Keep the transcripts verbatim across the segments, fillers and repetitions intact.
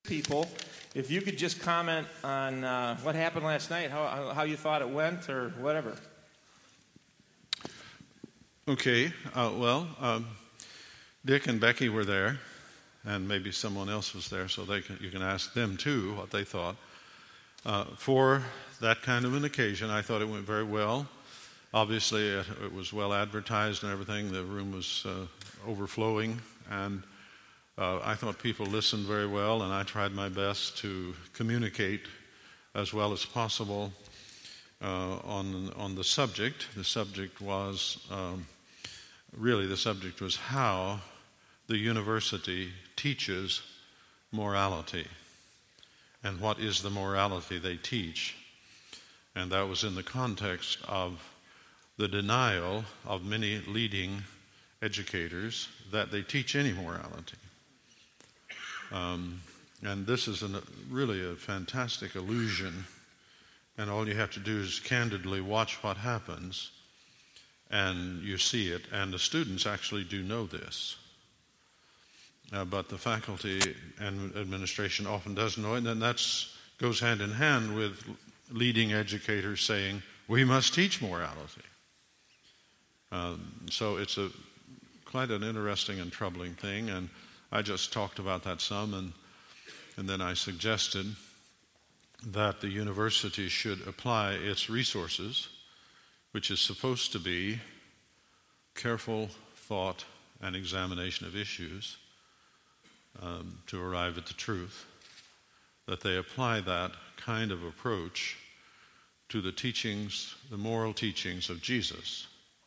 people. If you could just comment on uh, what happened last night, how, how you thought it went, or whatever. Okay. Uh, well, um, Dick and Becky were there, and maybe someone else was there, so they can, you can ask them too what they thought. Uh, for that kind of an occasion, I thought it went very well. Obviously, it, it was well advertised and everything. The room was uh, overflowing, and uh, I thought people listened very well, and I tried my best to communicate as well as possible uh, on on the subject. The subject was, um, really the subject was how the university teaches morality, and what is the morality they teach. And that was in the context of the denial of many leading educators that they teach any morality. Um, and this is an, really a fantastic illusion, and all you have to do is candidly watch what happens, and you see it, and the students actually do know this. Uh, but the faculty and administration often doesn't know it, and that goes hand in hand with leading educators saying, we must teach morality. Um, so it's a quite an interesting and troubling thing, and I just talked about that some, and, and then I suggested that the university should apply its resources, which is supposed to be careful thought and examination of issues, Um, to arrive at the truth, that they apply that kind of approach to the teachings, the moral teachings of Jesus,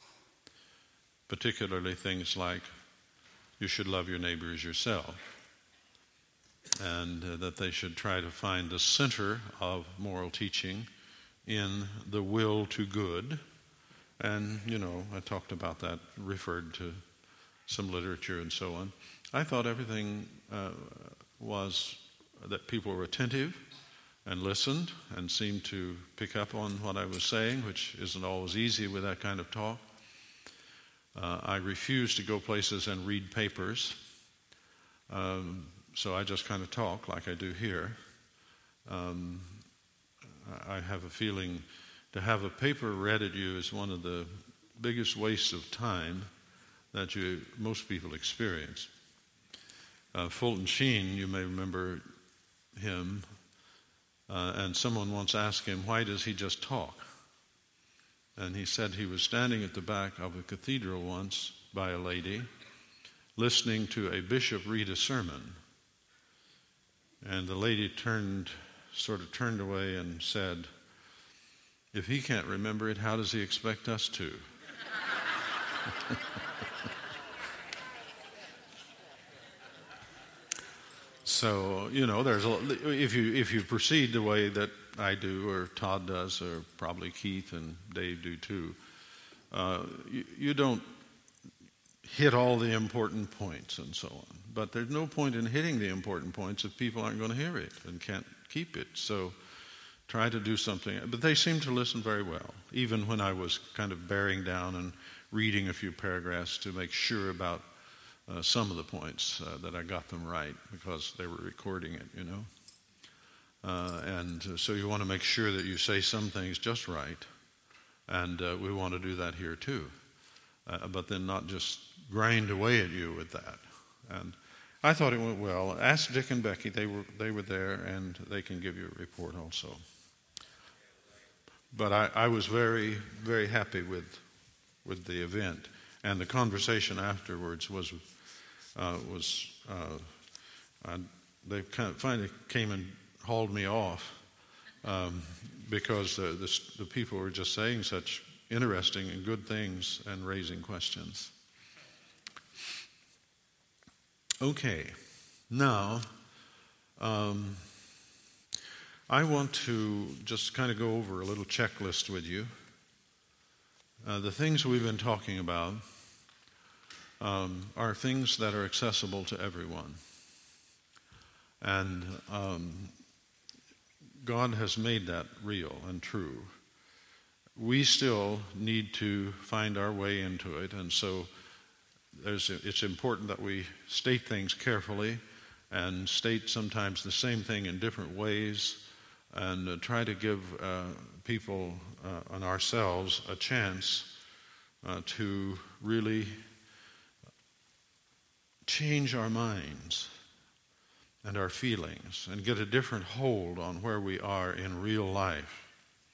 particularly things like you should love your neighbor as yourself, and uh, that they should try to find the center of moral teaching in the will to good. And, you know, I talked about that, referred to some literature and so on. I thought everything uh, was that people were attentive and listened and seemed to pick up on what I was saying, which isn't always easy with that kind of talk. Uh, I refused to go places and read papers, um, so I just kind of talk like I do here. Um, I have a feeling to have a paper read at you is one of the biggest wastes of time that you most people experience. Uh, Fulton Sheen, you may remember him, uh, and someone once asked him, why does he just talk? And he said he was standing at the back of a cathedral once by a lady, listening to a bishop read a sermon. And the lady turned, sort of turned away and said, if he can't remember it, how does he expect us to? So, you know, there's a, if you if you proceed the way that I do, or Todd does, or probably Keith and Dave do too, uh, you, you don't hit all the important points and so on. But there's no point in hitting the important points if people aren't going to hear it and can't keep it. So try to do something. But they seem to listen very well, even when I was kind of bearing down and reading a few paragraphs to make sure about Uh, some of the points uh, that I got them right, because they were recording it, you know. Uh, and uh, so you want to make sure that you say some things just right, and uh, we want to do that here too. Uh, but then not just grind away at you with that. And I thought it went well. Ask Dick and Becky; they were they were there, and they can give you a report also. But I, I was very very happy with with the event. And the conversation afterwards was, uh, was uh, I, they kind of finally came and hauled me off um, because the, the, the people were just saying such interesting and good things and raising questions. Okay, now um, I want to just kind of go over a little checklist with you. Uh, the things we've been talking about um, are things that are accessible to everyone. And um, God has made that real and true. We still need to find our way into it, and so there's, it's important that we state things carefully and state sometimes the same thing in different ways, and uh, try to give uh, people uh, and ourselves a chance uh, to really change our minds and our feelings and get a different hold on where we are in real life.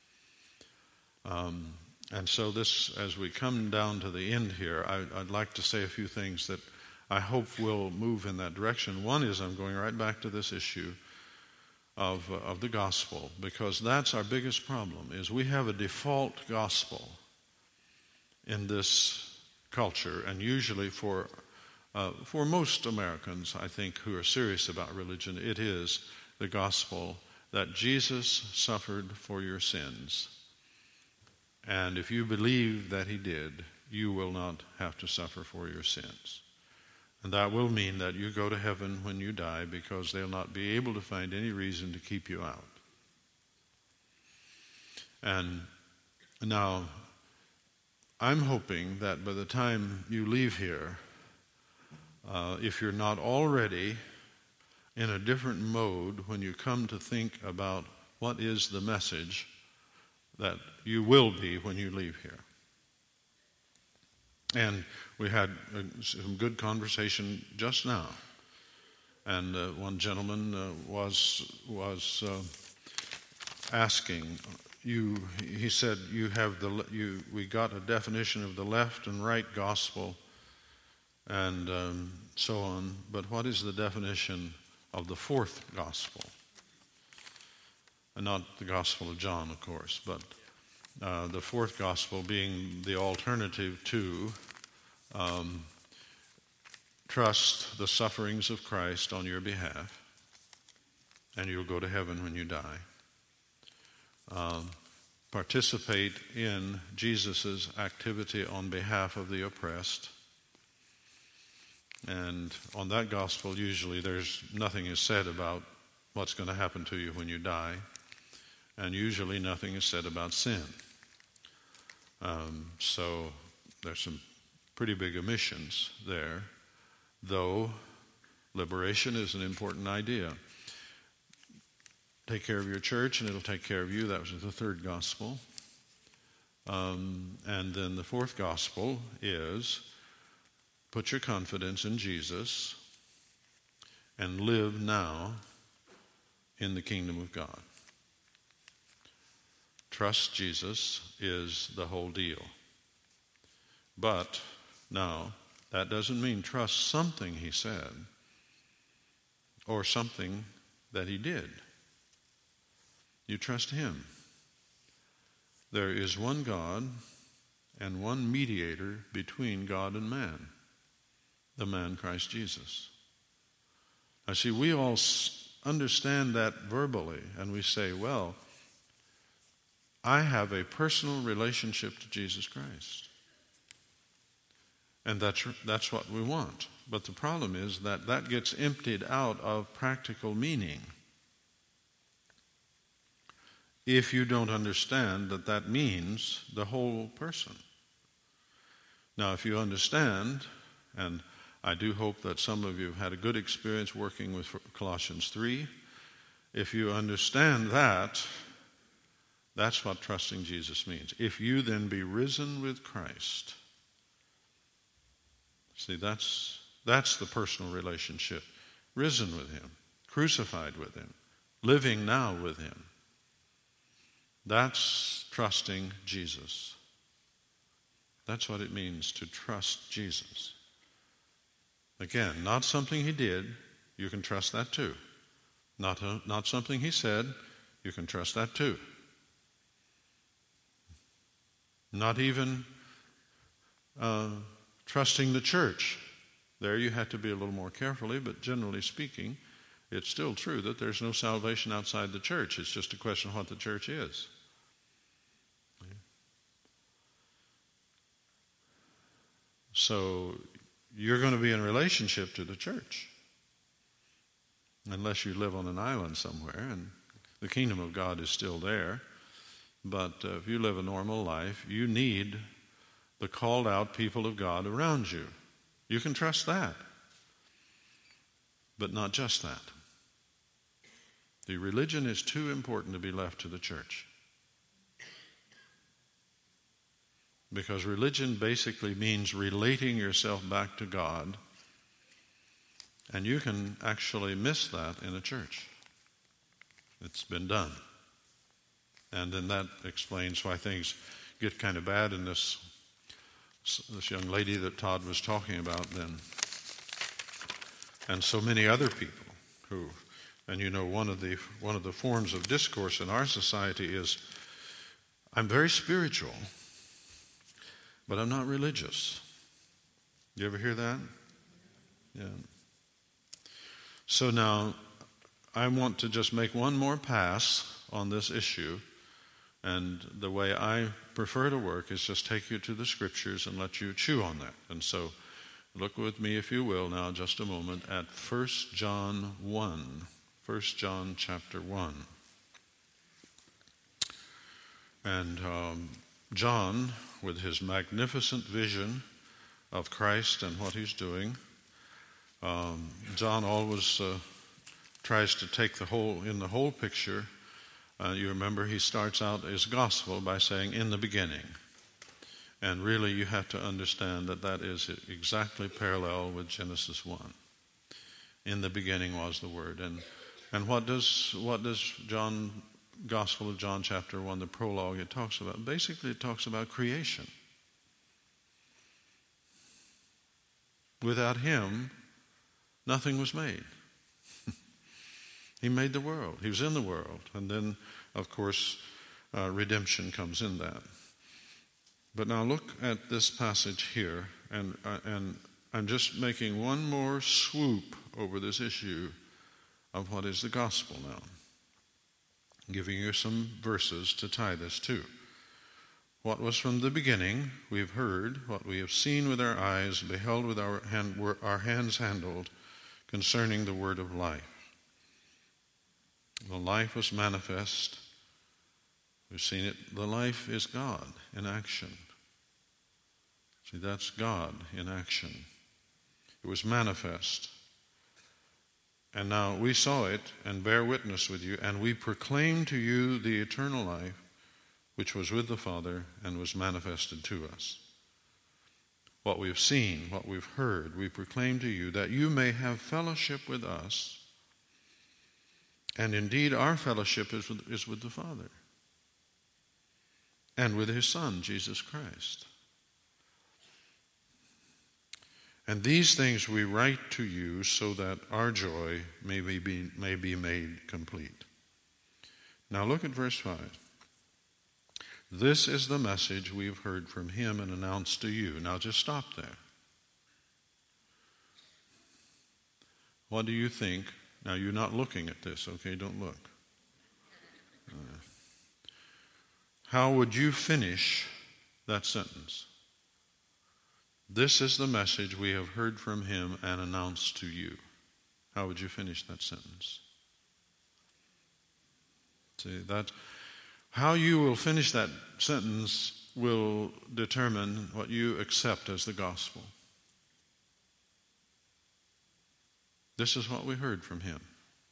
Um, and so this, as we come down to the end here, I, I'd like to say a few things that I hope will move in that direction. One is I'm going right back to this issue of, uh, of the gospel, because that's our biggest problem, is we have a default gospel in this culture, and usually for uh, for most Americans, I think, who are serious about religion, it is the gospel that Jesus suffered for your sins. And if you believe that he did, you will not have to suffer for your sins. And that will mean that you go to heaven when you die, because they'll not be able to find any reason to keep you out. And now, I'm hoping that by the time you leave here, uh, if you're not already in a different mode when you come to think about what is the message, that you will be when you leave here. And we had uh, some good conversation just now, and uh, one gentleman uh, was was uh, asking you. He said, "You have the you. We got a definition of the left and right gospel, and um, so on. But what is the definition of the fourth gospel? And not the Gospel of John, of course, but." Uh, the fourth gospel being the alternative to um, trust the sufferings of Christ on your behalf, and you'll go to heaven when you die. Um, participate in Jesus' activity on behalf of the oppressed. And on that gospel, usually there's nothing is said about what's going to happen to you when you die, and usually nothing is said about sin. Um, so there's some pretty big omissions there, though liberation is an important idea. Take care of your church and it'll take care of you. That was the third gospel. Um, and then the fourth gospel is put your confidence in Jesus and live now in the kingdom of God. Trust Jesus is the whole deal. But now, that doesn't mean trust something he said or something that he did. You trust him. There is one God and one mediator between God and man, the man Christ Jesus. Now see, we all understand that verbally, and we say, well, I have a personal relationship to Jesus Christ. And that's, that's what we want. But the problem is that that gets emptied out of practical meaning if you don't understand that that means the whole person. Now, if you understand, and I do hope that some of you have had a good experience working with Colossians three, if you understand that, that's what trusting Jesus means. If you then be risen with Christ, see, that's that's the personal relationship. Risen with him, crucified with him, living now with him. That's trusting Jesus. That's what it means to trust Jesus. Again, not something he did, you can trust that too. Not, a, not something he said, you can trust that too. Not even uh, trusting the church. There you have to be a little more carefully, but generally speaking, it's still true that there's no salvation outside the church. It's just a question of what the church is. So you're going to be in relationship to the church unless you live on an island somewhere, and the kingdom of God is still there. But uh, if you live a normal life, you need the called out people of God around you. You can trust that. but not just that. The religion is too important to be left to the church. Because religion basically means relating yourself back to God, and you can actually miss that in a church. It's been done. And then that explains why things get kind of bad in this, this young lady that Todd was talking about then. And so many other people who, and you know, one of the one of the forms of discourse in our society is, I'm very spiritual, but I'm not religious. You ever hear that? Yeah. So now, I want to just make one more pass on this issue, and the way I prefer to work is just take you to the Scriptures and let you chew on that. And so, look with me, if you will, now just a moment at First John one. First John chapter one. And um, John, with his magnificent vision of Christ and what he's doing, um, John always uh, tries to take the whole, in the whole picture. Uh, you remember he starts out his gospel by saying, in the beginning. And really you have to understand that that is exactly parallel with Genesis one. In the beginning was the Word. And and what does what does John, Gospel of John chapter one, the prologue, it talks about? Basically it talks about creation. Without him, nothing was made. He made the world. He was in the world. And then, of course, uh, redemption comes in that. But now look at this passage here, and uh, and I'm just making one more swoop over this issue of what is the gospel now. Giving you some verses to tie this to. What was from the beginning, we've heard, what we have seen with our eyes, beheld with our, hand, our hands handled, concerning the word of life. The life was manifest. We've seen it. The life is God in action. See, that's God in action. It was manifest. And now we saw it and bear witness with you, and we proclaim to you the eternal life which was with the Father and was manifested to us. What we've seen, what we've heard, we proclaim to you, that you may have fellowship with us. And indeed, our fellowship is with, is with the Father and with His Son, Jesus Christ. And these things we write to you so that our joy may be, may be made complete. Now look at verse five. This is the message we've heard from Him and announced to you. Now just stop there. What do you think? Now, you're not looking at this, okay? Don't look. Uh, how would you finish that sentence? This is the message we have heard from Him and announced to you. How would you finish that sentence? See, that how you will finish that sentence will determine what you accept as the gospel. This is what we heard from Him.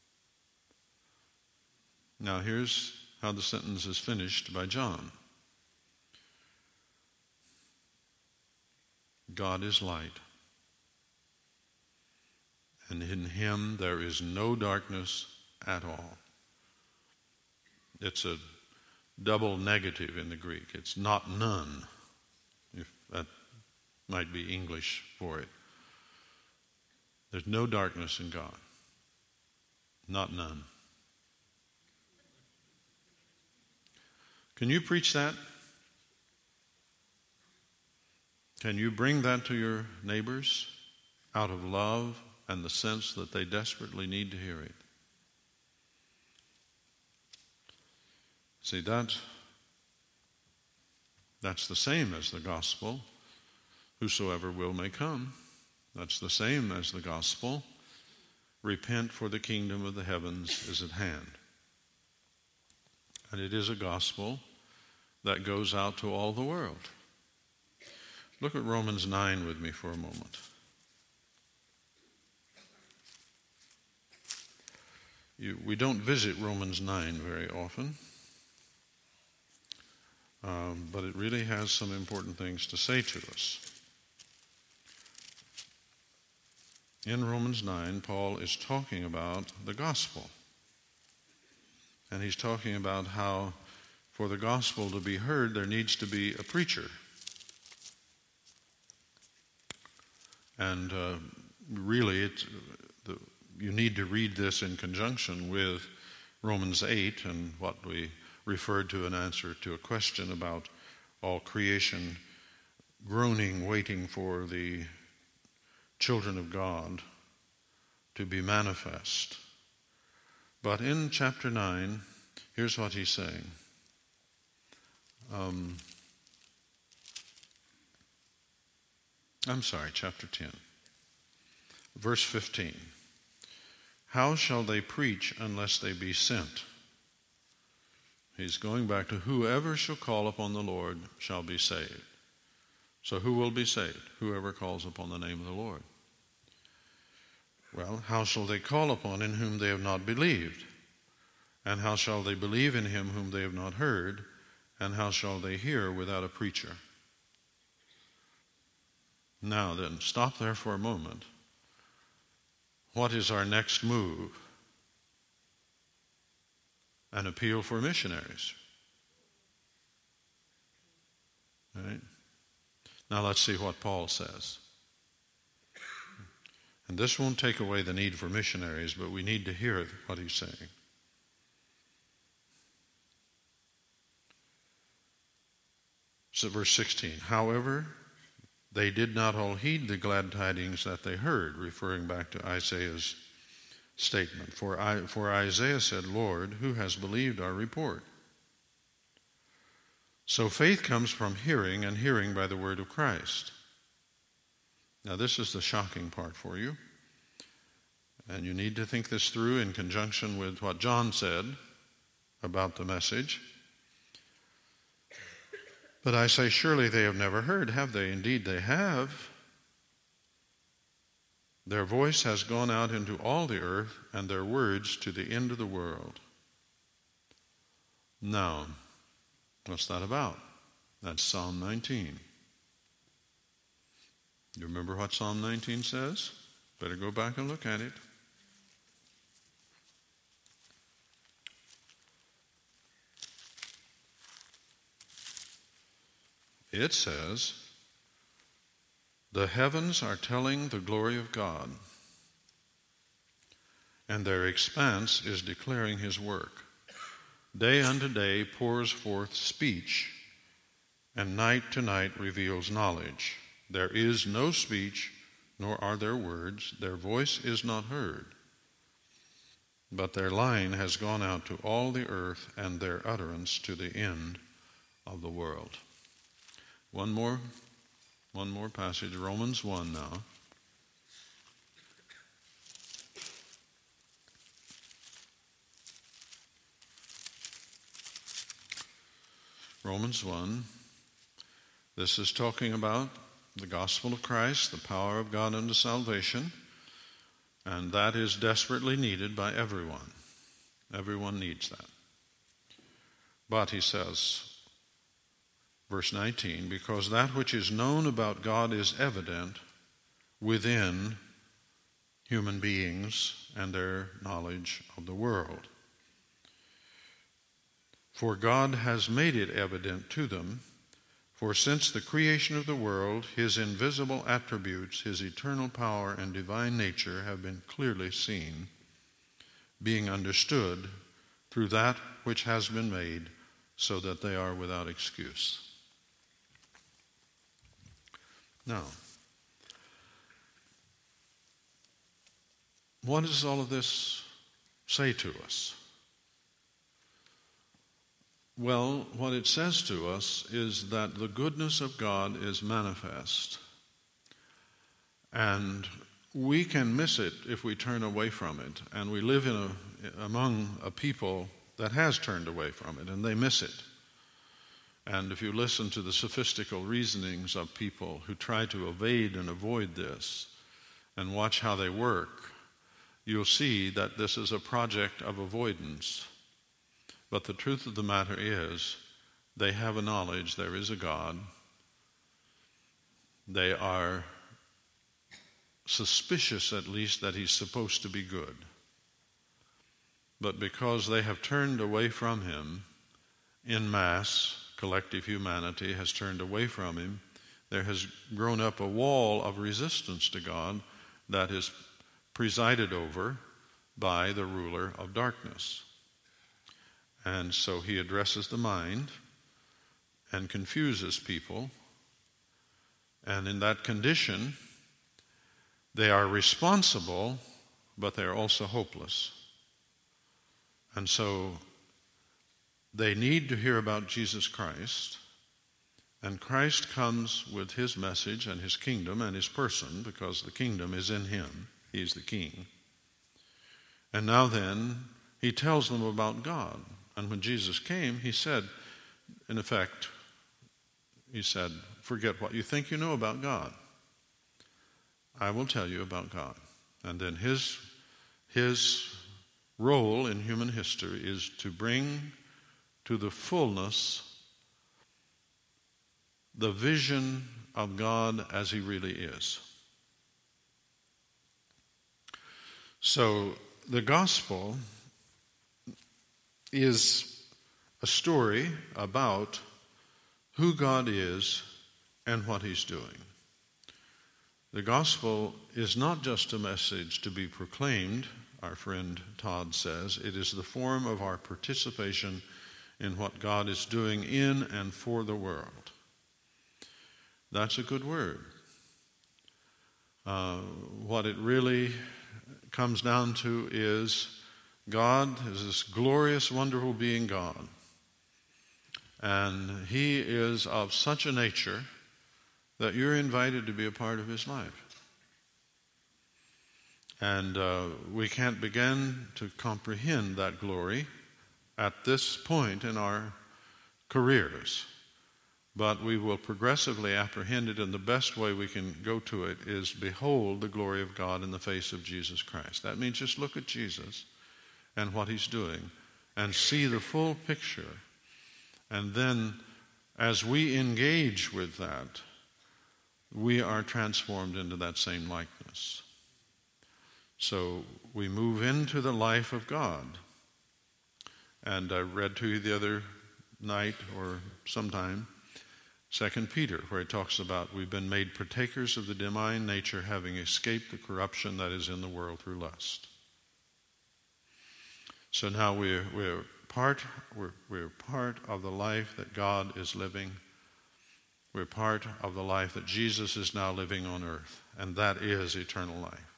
Now here's how the sentence is finished by John. God is light, and in Him there is no darkness at all. It's a double negative in the Greek. It's not none, if that might be English for it. There's no darkness in God. Not none. Can you preach that? Can you bring that to your neighbors out of love and the sense that they desperately need to hear it? See, that, that's the same as the gospel. Whosoever will may come. That's the same as the gospel. Repent, for the kingdom of the heavens is at hand. And it is a gospel that goes out to all the world. Look at Romans nine with me for a moment. You, we don't visit Romans nine very often, um, but it really has some important things to say to us. In Romans nine, Paul is talking about the gospel. And he's talking about how for the gospel to be heard, there needs to be a preacher. And uh, really, it's, the, you need to read this in conjunction with Romans eight and what we referred to in answer to a question about all creation groaning, waiting for the children of God to be manifest. But in chapter nine, here's what he's saying. Um, I'm sorry, chapter ten. Verse fifteen. How shall they preach unless they be sent? He's going back to whoever shall call upon the Lord shall be saved. So who will be saved? Whoever calls upon the name of the Lord. Well, how shall they call upon in whom they have not believed? And how shall they believe in him whom they have not heard? And how shall they hear without a preacher? Now then, stop there for a moment. What is our next move? An appeal for missionaries. Right? Now let's see what Paul says. And this won't take away the need for missionaries, but we need to hear what he's saying. So verse sixteen, however, they did not all heed the glad tidings that they heard, referring back to Isaiah's statement. For, I, for Isaiah said, Lord, who has believed our report? So faith comes from hearing, and hearing by the word of Christ. Now this is the shocking part for you. And you need to think this through in conjunction with what John said about the message. But I say, surely they have never heard, have they? Indeed, they have. Their voice has gone out into all the earth, and their words to the end of the world. Now, what's that about? That's Psalm nineteen. You remember what Psalm nineteen says? Better go back and look at it. It says, the heavens are telling the glory of God, and their expanse is declaring his work. Day unto day pours forth speech, and night to night reveals knowledge. There is no speech, nor are there words. Their voice is not heard. But their line has gone out to all the earth, and their utterance to the end of the world. One more, one more passage, Romans one now. Romans one. This is talking about the gospel of Christ, the power of God unto salvation, and that is desperately needed by everyone. Everyone needs that. But he says, verse nineteen, because that which is known about God is evident within human beings and their knowledge of the world. For God has made it evident to them, for since the creation of the world, his invisible attributes, his eternal power and divine nature have been clearly seen, being understood through that which has been made, so that they are without excuse. Now, what does all of this say to us? Well, what it says to us is that the goodness of God is manifest, and we can miss it if we turn away from it, and we live in a, among a people that has turned away from it, and they miss it. And if you listen to the sophistical reasonings of people who try to evade and avoid this and watch how they work, you'll see that this is a project of avoidance. But the truth of the matter is, they have a knowledge there is a God. They are suspicious, at least, that he's supposed to be good. But because they have turned away from him, en masse, collective humanity has turned away from him, there has grown up a wall of resistance to God that is presided over by the ruler of darkness. And so he addresses the mind and confuses people. And in that condition, they are responsible, but they are also hopeless. And so they need to hear about Jesus Christ. And Christ comes with his message and his kingdom and his person, because the kingdom is in him. He's the king. And now then, he tells them about God. And when Jesus came, he said, in effect, he said, forget what you think you know about God. I will tell you about God. And then his, his role in human history is to bring to the fullness the vision of God as he really is. So the gospel is a story about who God is and what he's doing. The gospel is not just a message to be proclaimed, our friend Todd says. It is the form of our participation in what God is doing in and for the world. That's a good word. Uh, what it really comes down to is God is this glorious, wonderful being God. And he is of such a nature that you're invited to be a part of his life. And uh, we can't begin to comprehend that glory at this point in our careers. But we will progressively apprehend it, and the best way we can go to it is behold the glory of God in the face of Jesus Christ. That means just look at Jesus and what he's doing and see the full picture. And then as we engage with that, we are transformed into that same likeness. So we move into the life of God. And I read to you the other night or sometime, Second Peter, where it talks about we've been made partakers of the divine nature, having escaped the corruption that is in the world through lust. So now we're, we're part we're, we're part of the life that God is living. We're part of the life that Jesus is now living on earth, and that is eternal life.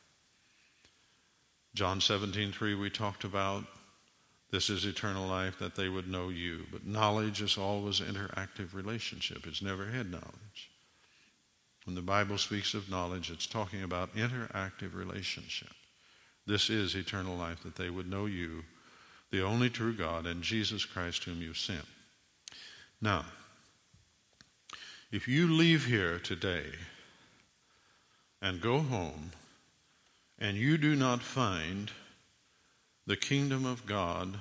John seventeen three we talked about. This is eternal life, that they would know you. But knowledge is always an interactive relationship. It's never head knowledge. When the Bible speaks of knowledge, it's talking about interactive relationship. This is eternal life, that they would know you, the only true God, and Jesus Christ whom you sent. Now, if you leave here today and go home and you do not find the kingdom of God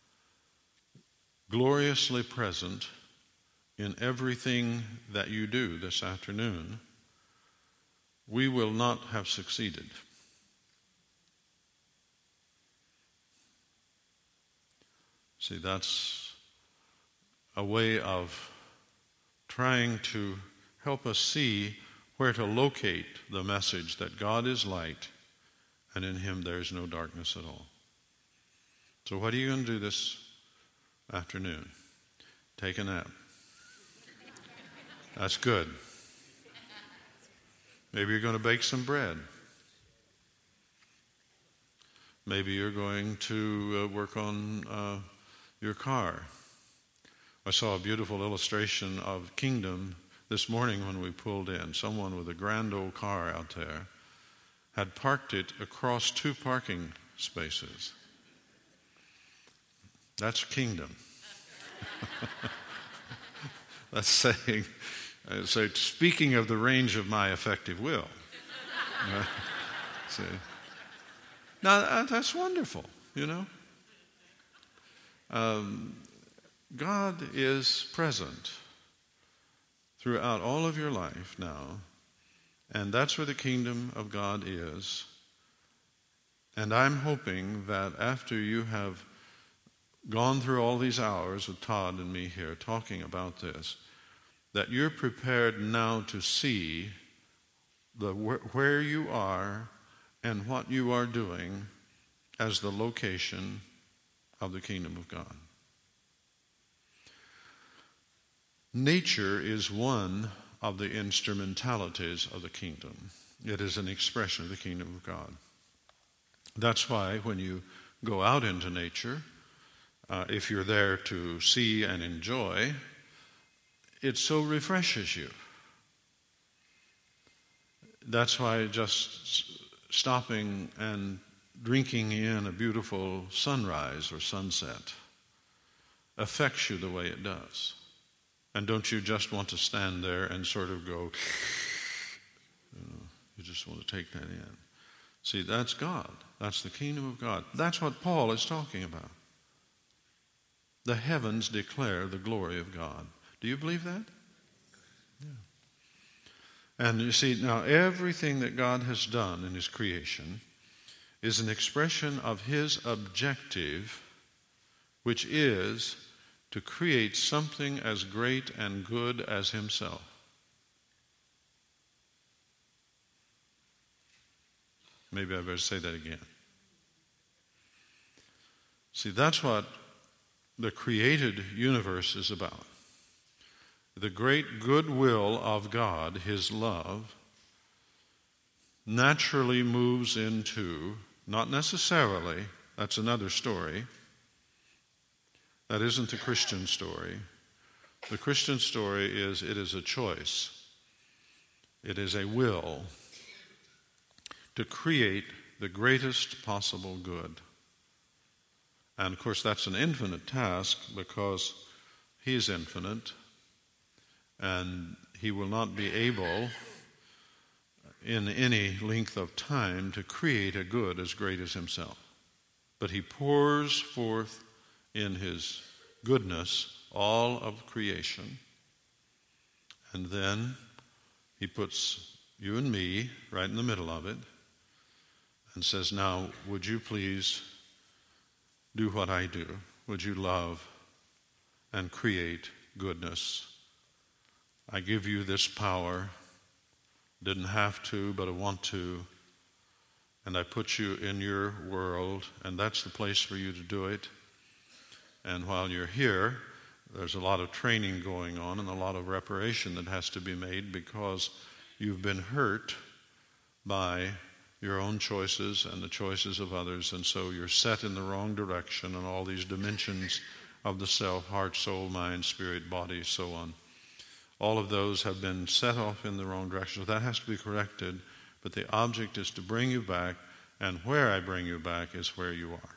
gloriously present in everything that you do this afternoon, we will not have succeeded. See, that's a way of trying to help us see where to locate the message that God is light and in him there is no darkness at all. So what are you going to do this afternoon? Take a nap. That's good. Maybe you're going to bake some bread. Maybe you're going to uh, work on uh, your car. I saw a beautiful illustration of kingdom this morning when we pulled in. Someone with a grand old car out there had parked it across two parking spaces. That's kingdom. That's saying, uh, so speaking of the range of my effective will. Uh, see, Now, that's wonderful, you know. Um, God is present throughout all of your life now, and that's where the kingdom of God is. And I'm hoping that after you have gone through all these hours with Todd and me here talking about this, that you're prepared now to see the where you are and what you are doing as the location of the kingdom of God. Nature is one of the instrumentalities of the kingdom. It is an expression of the kingdom of God. That's why when you go out into nature, uh, if you're there to see and enjoy, it so refreshes you. That's why just stopping and drinking in a beautiful sunrise or sunset affects you the way it does. And don't you just want to stand there and sort of go, you know, you just want to take that in. See, that's God. That's the kingdom of God. That's what Paul is talking about. The heavens declare the glory of God. Do you believe that? Yeah. And you see, now everything that God has done in his creation is an expression of his objective, which is to create something as great and good as himself. Maybe I better say that again. See, that's what the created universe is about. The great goodwill of God, his love, naturally moves into, not necessarily, that's another story. That isn't the Christian story. The Christian story is it is a choice. It is a will to create the greatest possible good. And of course that's an infinite task because he is infinite and he will not be able in any length of time to create a good as great as himself. But he pours forth in his goodness all of creation, and then he puts you and me right in the middle of it and says, now would you please do what I do? Would you love and create goodness? I give you this power. Didn't have to, but I want to. And I put you in your world, and that's the place for you to do it. And while you're here, there's a lot of training going on and a lot of reparation that has to be made because you've been hurt by your own choices and the choices of others, and so you're set in the wrong direction in all these dimensions of the self, heart, soul, mind, spirit, body, so on. All of those have been set off in the wrong direction. So that has to be corrected, but the object is to bring you back, and where I bring you back is where you are.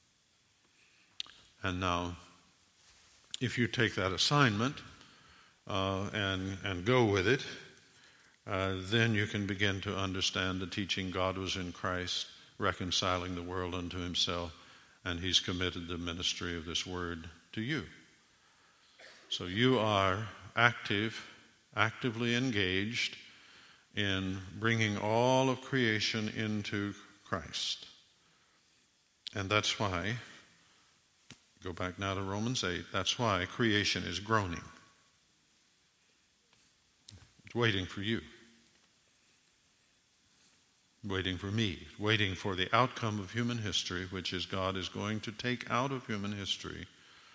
And now, if you take that assignment uh, and, and go with it, uh, then you can begin to understand the teaching God was in Christ, reconciling the world unto himself, and he's committed the ministry of this word to you. So you are active, actively engaged in bringing all of creation into Christ. And that's why, go back now to Romans eight, that's why creation is groaning. It's waiting for you. Waiting for me. Waiting for the outcome of human history, which is God is going to take out of human history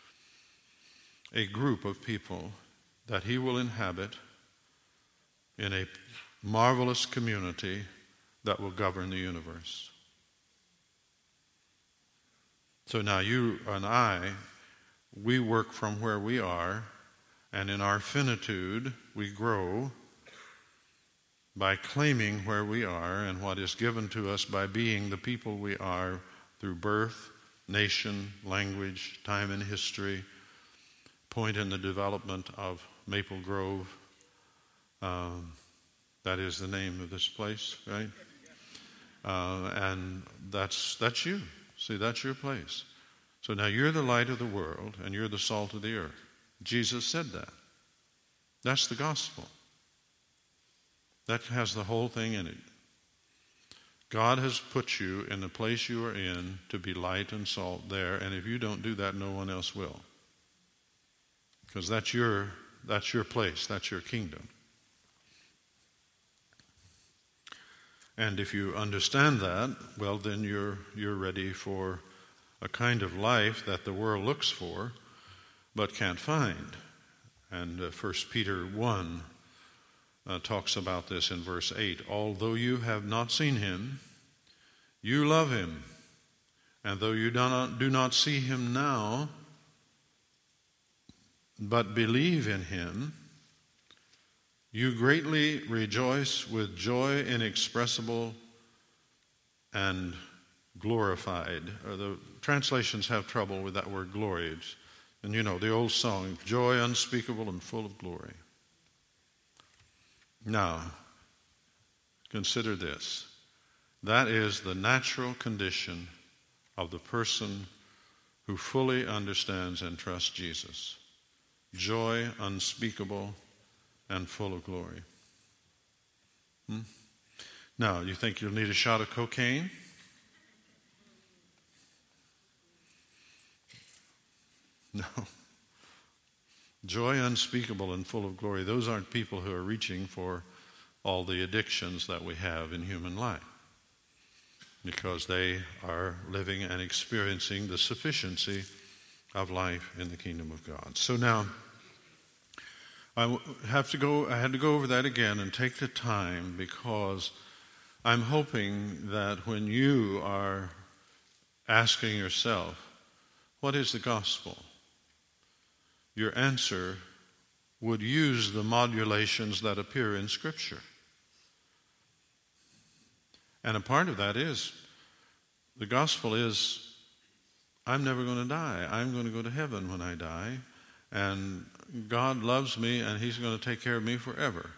a group of people that he will inhabit in a marvelous community that will govern the universe. So now you and I, we work from where we are, and in our finitude we grow by claiming where we are and what is given to us by being the people we are through birth, nation, language, time in history, point in the development of Maple Grove. Um, that is the name of this place, right? Uh, and that's that's you. See, that's your place. So now you're the light of the world, and you're the salt of the earth. Jesus said that. That's the gospel. That has the whole thing in it. God has put you in the place you are in to be light and salt there, and if you don't do that, no one else will. Because that's your that's your place, that's your kingdom. And if you understand that, well, then you're you're ready for a kind of life that the world looks for but can't find. And uh, First Peter one uh, talks about this in verse eight. Although you have not seen him, you love him. And though you do not, do not see him now, but believe in him, you greatly rejoice with joy inexpressible and glorified. Or the translations have trouble with that word glory. It's, and you know, the old song, joy unspeakable and full of glory. Now, consider this. That is the natural condition of the person who fully understands and trusts Jesus. Joy unspeakable and full of glory. Hmm? Now, you think you'll need a shot of cocaine? No. Joy unspeakable and full of glory. Those aren't people who are reaching for all the addictions that we have in human life, because they are living and experiencing the sufficiency of life in the kingdom of God. So now, I have to go. I had to go over that again and take the time, because I'm hoping that when you are asking yourself, what is the gospel? Your answer would use the modulations that appear in Scripture. And a part of that is, the gospel is, I'm never going to die. I'm going to go to heaven when I die. And God loves me, and he's going to take care of me forever.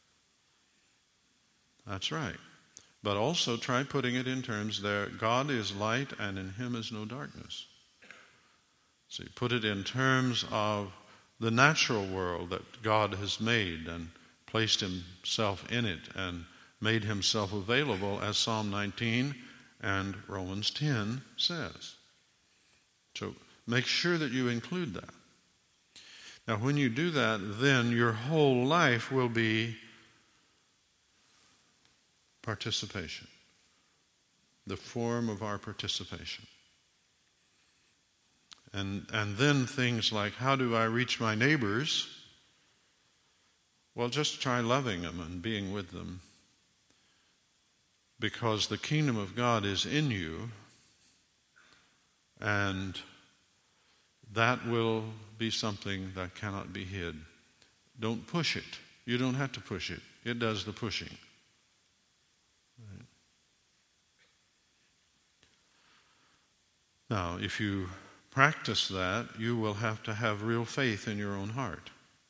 That's right. But also try putting it in terms there, God is light, and in him is no darkness. See, put it in terms of the natural world that God has made and placed himself in it and made himself available, as Psalm nineteen and Romans ten says. So make sure that you include that. Now, when you do that, then your whole life will be participation, the form of our participation. And, and then things like, how do I reach my neighbors? Well, just try loving them and being with them, because the kingdom of God is in you, and that will be something that cannot be hid. Don't push it. You don't have to push it. It does the pushing. Right. Now, if you practice that, you will have to have real faith in your own heart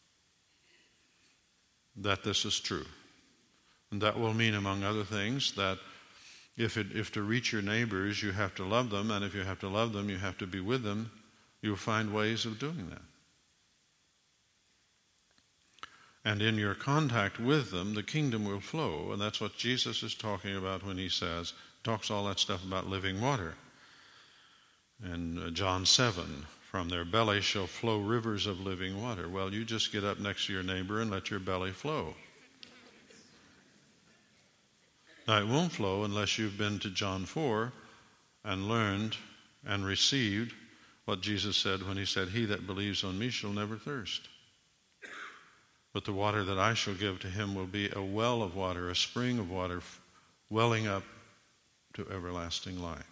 that this is true. And that will mean, among other things, that if it, if to reach your neighbors, you have to love them, and if you have to love them, you have to be with them. You'll find ways of doing that. And in your contact with them, the kingdom will flow, and that's what Jesus is talking about when he says, talks all that stuff about living water. In John seven, from their belly shall flow rivers of living water. Well, you just get up next to your neighbor and let your belly flow. Now, it won't flow unless you've been to John four and learned and received what Jesus said when he said, he that believes on me shall never thirst. But the water that I shall give to him will be a well of water, a spring of water welling up to everlasting life.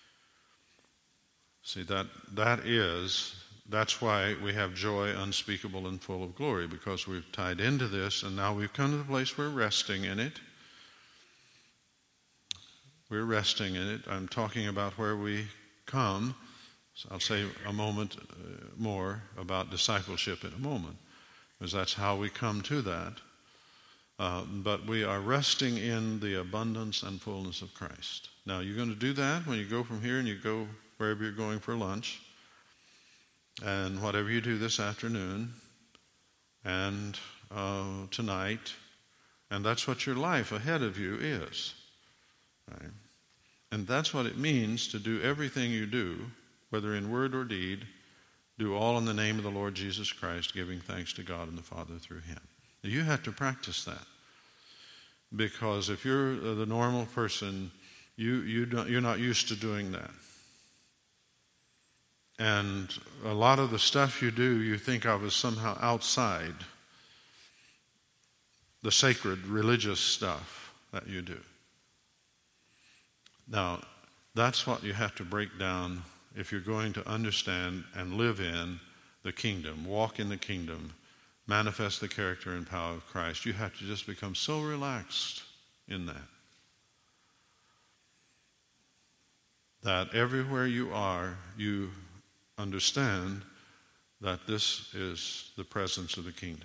See, that that is, that's why we have joy unspeakable and full of glory, because we've tied into this, and now we've come to the place where we're resting in it. We're resting in it. I'm talking about where we come. So I'll say a moment uh, more about discipleship in a moment, because that's how we come to that. Uh, but we are resting in the abundance and fullness of Christ. Now, you're going to do that when you go from here and you go wherever you're going for lunch, and whatever you do this afternoon and uh, tonight, and that's what your life ahead of you is. Right? And that's what it means to do everything you do, whether in word or deed, do all in the name of the Lord Jesus Christ, giving thanks to God and the Father through him. You have to practice that. Because if you're the normal person, you, you don't, you're not used to doing that. And a lot of the stuff you do, you think of as somehow outside the sacred religious stuff that you do. Now, that's what you have to break down if you're going to understand and live in the kingdom, walk in the kingdom, manifest the character and power of Christ. You have to just become so relaxed in that, that everywhere you are, you understand that this is the presence of the kingdom.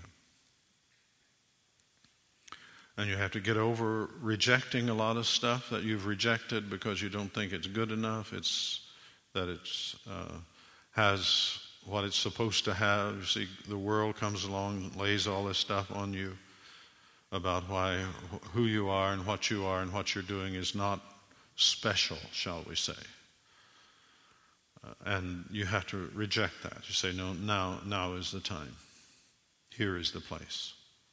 And you have to get over rejecting a lot of stuff that you've rejected because you don't think it's good enough. It's that it's uh, has what it's supposed to have. You see, the world comes along and lays all this stuff on you about why who you are and what you are and what you're doing is not special, shall we say. Uh, and you have to reject that. You say, no, now, now is the time. Here is the place.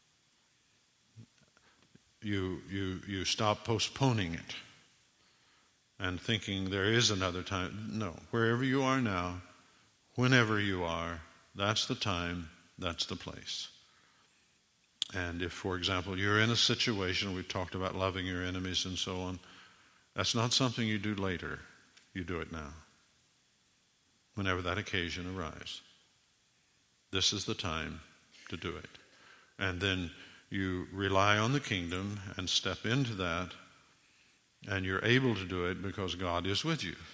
You, you, you stop postponing it and thinking there is another time. No, wherever you are now, whenever you are, that's the time, that's the place. And if, for example, you're in a situation, we've talked about loving your enemies and so on, that's not something you do later. You do it now, whenever that occasion arises. This is the time to do it. And then you rely on the kingdom and step into that, and you're able to do it because God is with you.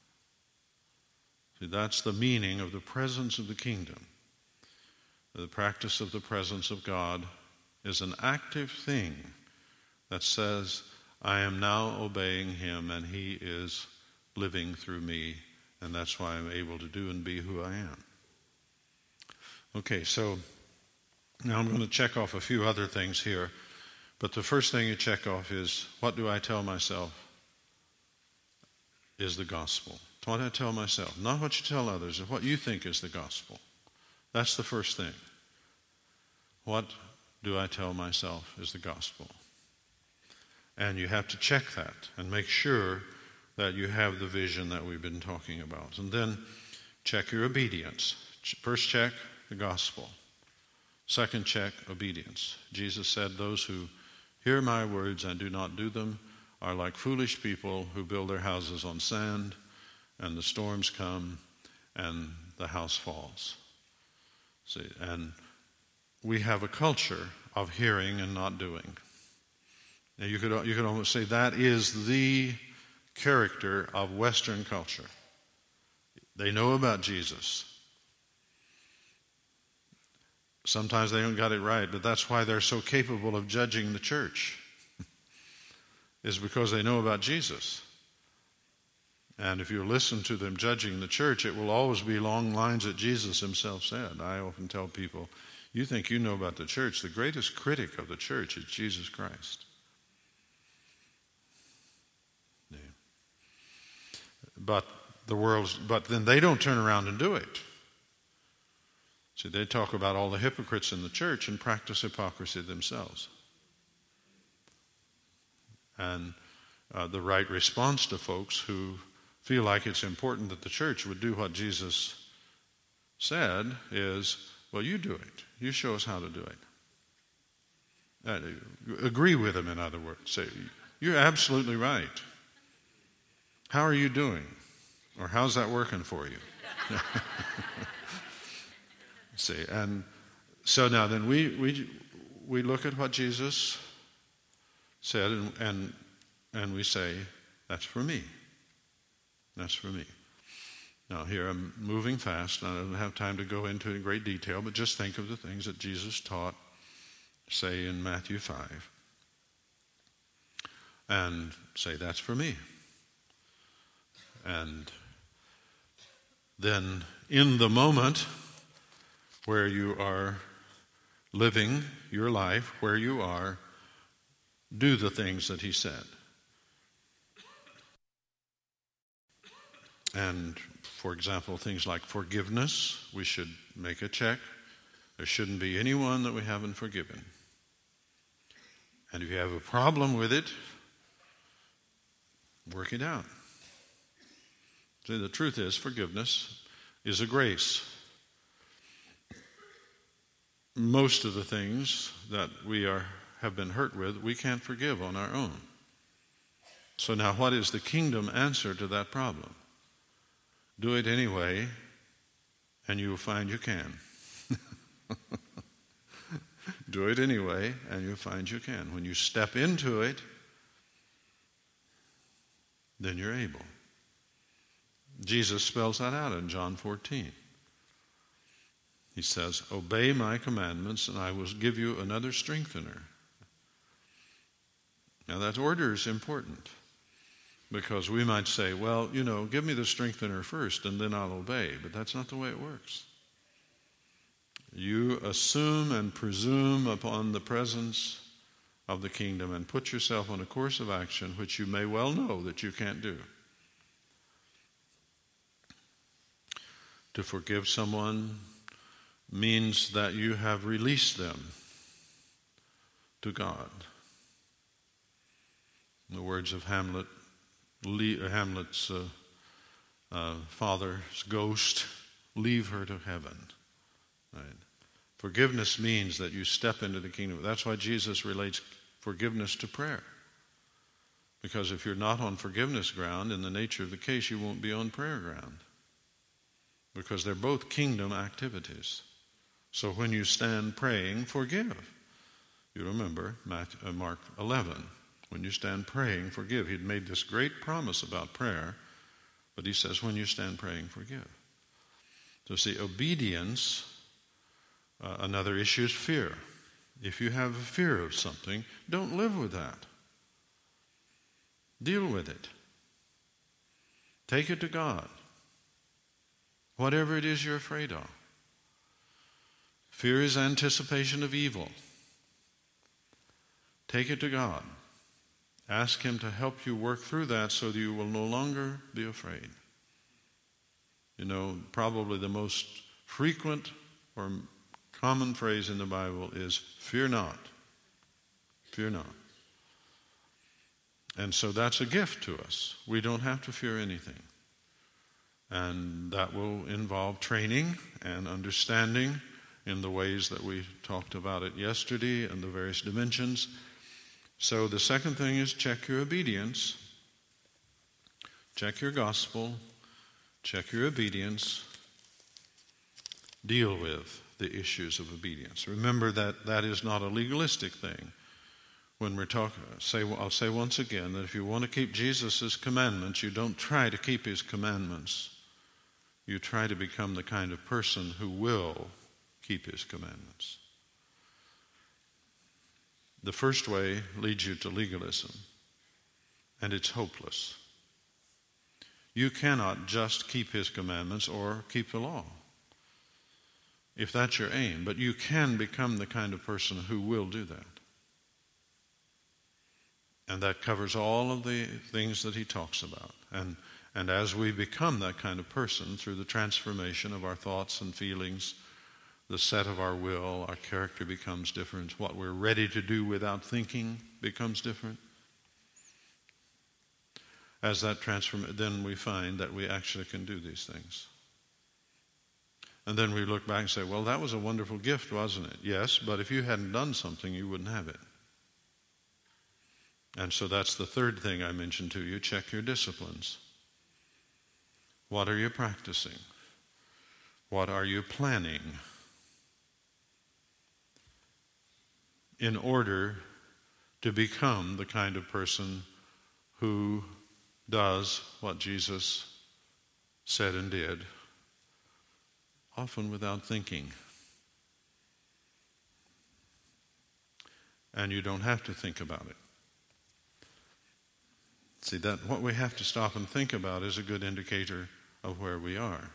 See, that's the meaning of the presence of the kingdom. The practice of the presence of God is an active thing that says, I am now obeying him and he is living through me, and that's why I'm able to do and be who I am. Okay, so now I'm going to check off a few other things here, but the first thing you check off is, what do I tell myself is the gospel? What I tell myself, not what you tell others, what you think is the gospel. That's the first thing. What do I tell myself is the gospel? And you have to check that and make sure that you have the vision that we've been talking about. And then check your obedience. First check, the gospel. Second check, obedience. Jesus said, those who hear my words and do not do them are like foolish people who build their houses on sand, and the storms come, and the house falls. See, and we have a culture of hearing and not doing. Now you could you could almost say that is the character of Western culture. They know about Jesus. Sometimes they don't get it right, but that's why they're so capable of judging the church, is because they know about Jesus. And if you listen to them judging the church, it will always be along lines that Jesus himself said. I often tell people, you think you know about the church. The greatest critic of the church is Jesus Christ. Yeah. But the world's, but then they don't turn around and do it. See, they talk about all the hypocrites in the church and practice hypocrisy themselves. And uh, the right response to folks who feel like it's important that the church would do what Jesus said is, well, you do it. You show us how to do it. Uh, agree with him, in other words. Say, you're absolutely right. How are you doing? Or how's that working for you? See, and so now then we we we look at what Jesus said and and, and we say, that's for me. That's for me. Now here I'm moving fast, and I don't have time to go into it in great detail, but just think of the things that Jesus taught say in Matthew five, and say, that's for me. And then in the moment where you are living your life, where you are, do the things that he said. And, for example, things like forgiveness, we should make a check. There shouldn't be anyone that we haven't forgiven. And if you have a problem with it, work it out. See, the truth is, forgiveness is a grace. Most of the things that we are have been hurt with, we can't forgive on our own. So now what is the kingdom answer to that problem? Do it anyway, and you will find you can. Do it anyway, and you'll find you can. When you step into it, then you're able. Jesus spells that out in John fourteen. He says, obey my commandments, and I will give you another strengthener. Now that order is important, because we might say, well, you know, give me the strengthener first, and then I'll obey. But that's not the way it works. You assume and presume upon the presence of the kingdom and put yourself on a course of action which you may well know that you can't do. To forgive someone means that you have released them to God. In the words of Hamlet, Hamlet's uh, uh, father's ghost, leave her to heaven. Right? Forgiveness means that you step into the kingdom. That's why Jesus relates forgiveness to prayer. Because if you're not on forgiveness ground, in the nature of the case, you won't be on prayer ground. Because they're both kingdom activities. So when you stand praying, forgive. You remember Mark eleven. When you stand praying, forgive. He'd made this great promise about prayer, but he says, when you stand praying, forgive. So see, obedience, uh, another issue is fear. If you have a fear of something, don't live with that. Deal with it. Take it to God. Whatever it is you're afraid of. Fear is anticipation of evil. Take it to God. Ask him to help you work through that so that you will no longer be afraid. You know, probably the most frequent or common phrase in the Bible is, fear not. Fear not. And so that's a gift to us. We don't have to fear anything. And that will involve training and understanding in the ways that we talked about it yesterday and the various dimensions. So the second thing is check your obedience. Check your gospel. Check your obedience. Deal with the issues of obedience. Remember that that is not a legalistic thing. When we're talking, say, I'll say once again that if you want to keep Jesus' commandments, you don't try to keep his commandments. You try to become the kind of person who will keep his commandments. The first way leads you to legalism, and it's hopeless. You cannot just keep his commandments or keep the law, if that's your aim, but you can become the kind of person who will do that. And that covers all of the things that he talks about. And, and as we become that kind of person through the transformation of our thoughts and feelings, the set of our will, our character becomes different. What we're ready to do without thinking becomes different. As that transform, then we find that we actually can do these things. And then we look back and say, well, that was a wonderful gift, wasn't it? Yes, but if you hadn't done something, you wouldn't have it. And so that's the third thing I mentioned to you. Check your disciplines. What are you practicing? What are you planning? In order to become the kind of person who does what Jesus said and did, often without thinking. and you don't have to think about it. See, that what we have to stop and think about is a good indicator of where we are.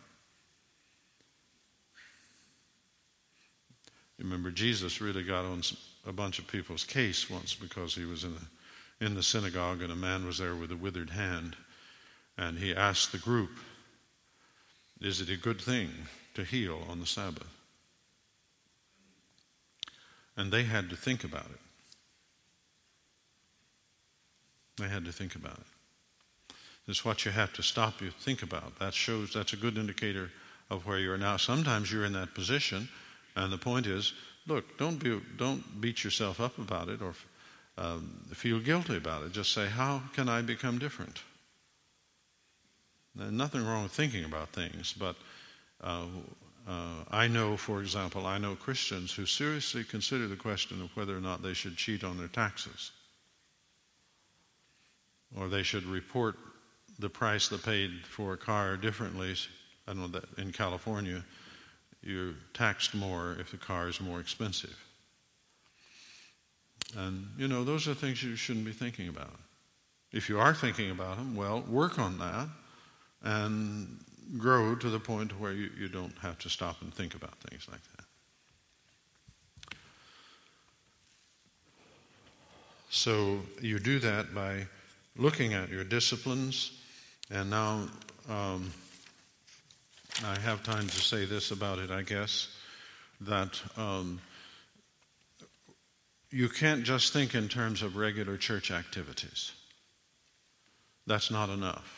Remember, Jesus really got on a bunch of people's case once because he was in the, in the synagogue and a man was there with a withered hand. And he asked the group, is it a good thing to heal on the Sabbath? And they had to think about it. They had to think about it. It's what you have to stop you think about. That shows, that's a good indicator of where you are now. Sometimes you're in that position, and the point is, look, don't be, don't beat yourself up about it or um, feel guilty about it. Just say, how can I become different? There's nothing wrong with thinking about things, but uh, uh, I know, for example, I know Christians who seriously consider the question of whether or not they should cheat on their taxes, or they should report the price they paid for a car differently. I know that in California, you're taxed more if the car is more expensive. And, you know, those are things you shouldn't be thinking about. If you are thinking about them, well, work on that and grow to the point where you, you don't have to stop and think about things like that. So you do that by looking at your disciplines. And now um, I have time to say this about it, I guess, that um, you can't just think in terms of regular church activities. That's not enough.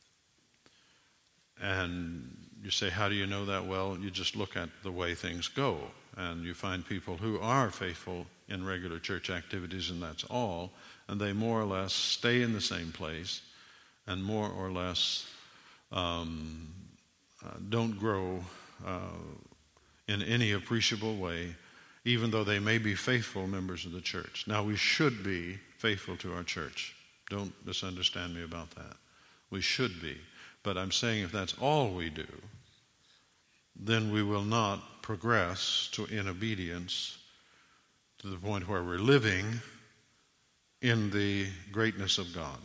And you say, how do you know that? Well, you just look at the way things go, and you find people who are faithful in regular church activities, and that's all, and they more or less stay in the same place and more or less um, uh, don't grow uh, in any appreciable way, even though they may be faithful members of the church. Now, we should be faithful to our church. Don't misunderstand me about that. We should be. But I'm saying if that's all we do, then we will not progress to in obedience to the point where we're living in the greatness of God.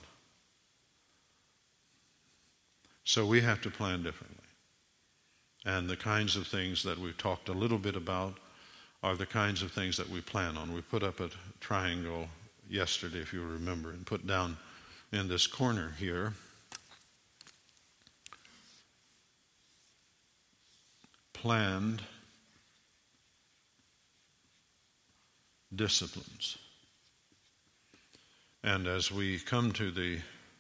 So we have to plan differently. And the kinds of things that we've talked a little bit about are the kinds of things that we plan on. We put up a triangle yesterday, if you remember, and put down in this corner here planned disciplines. And as we come to the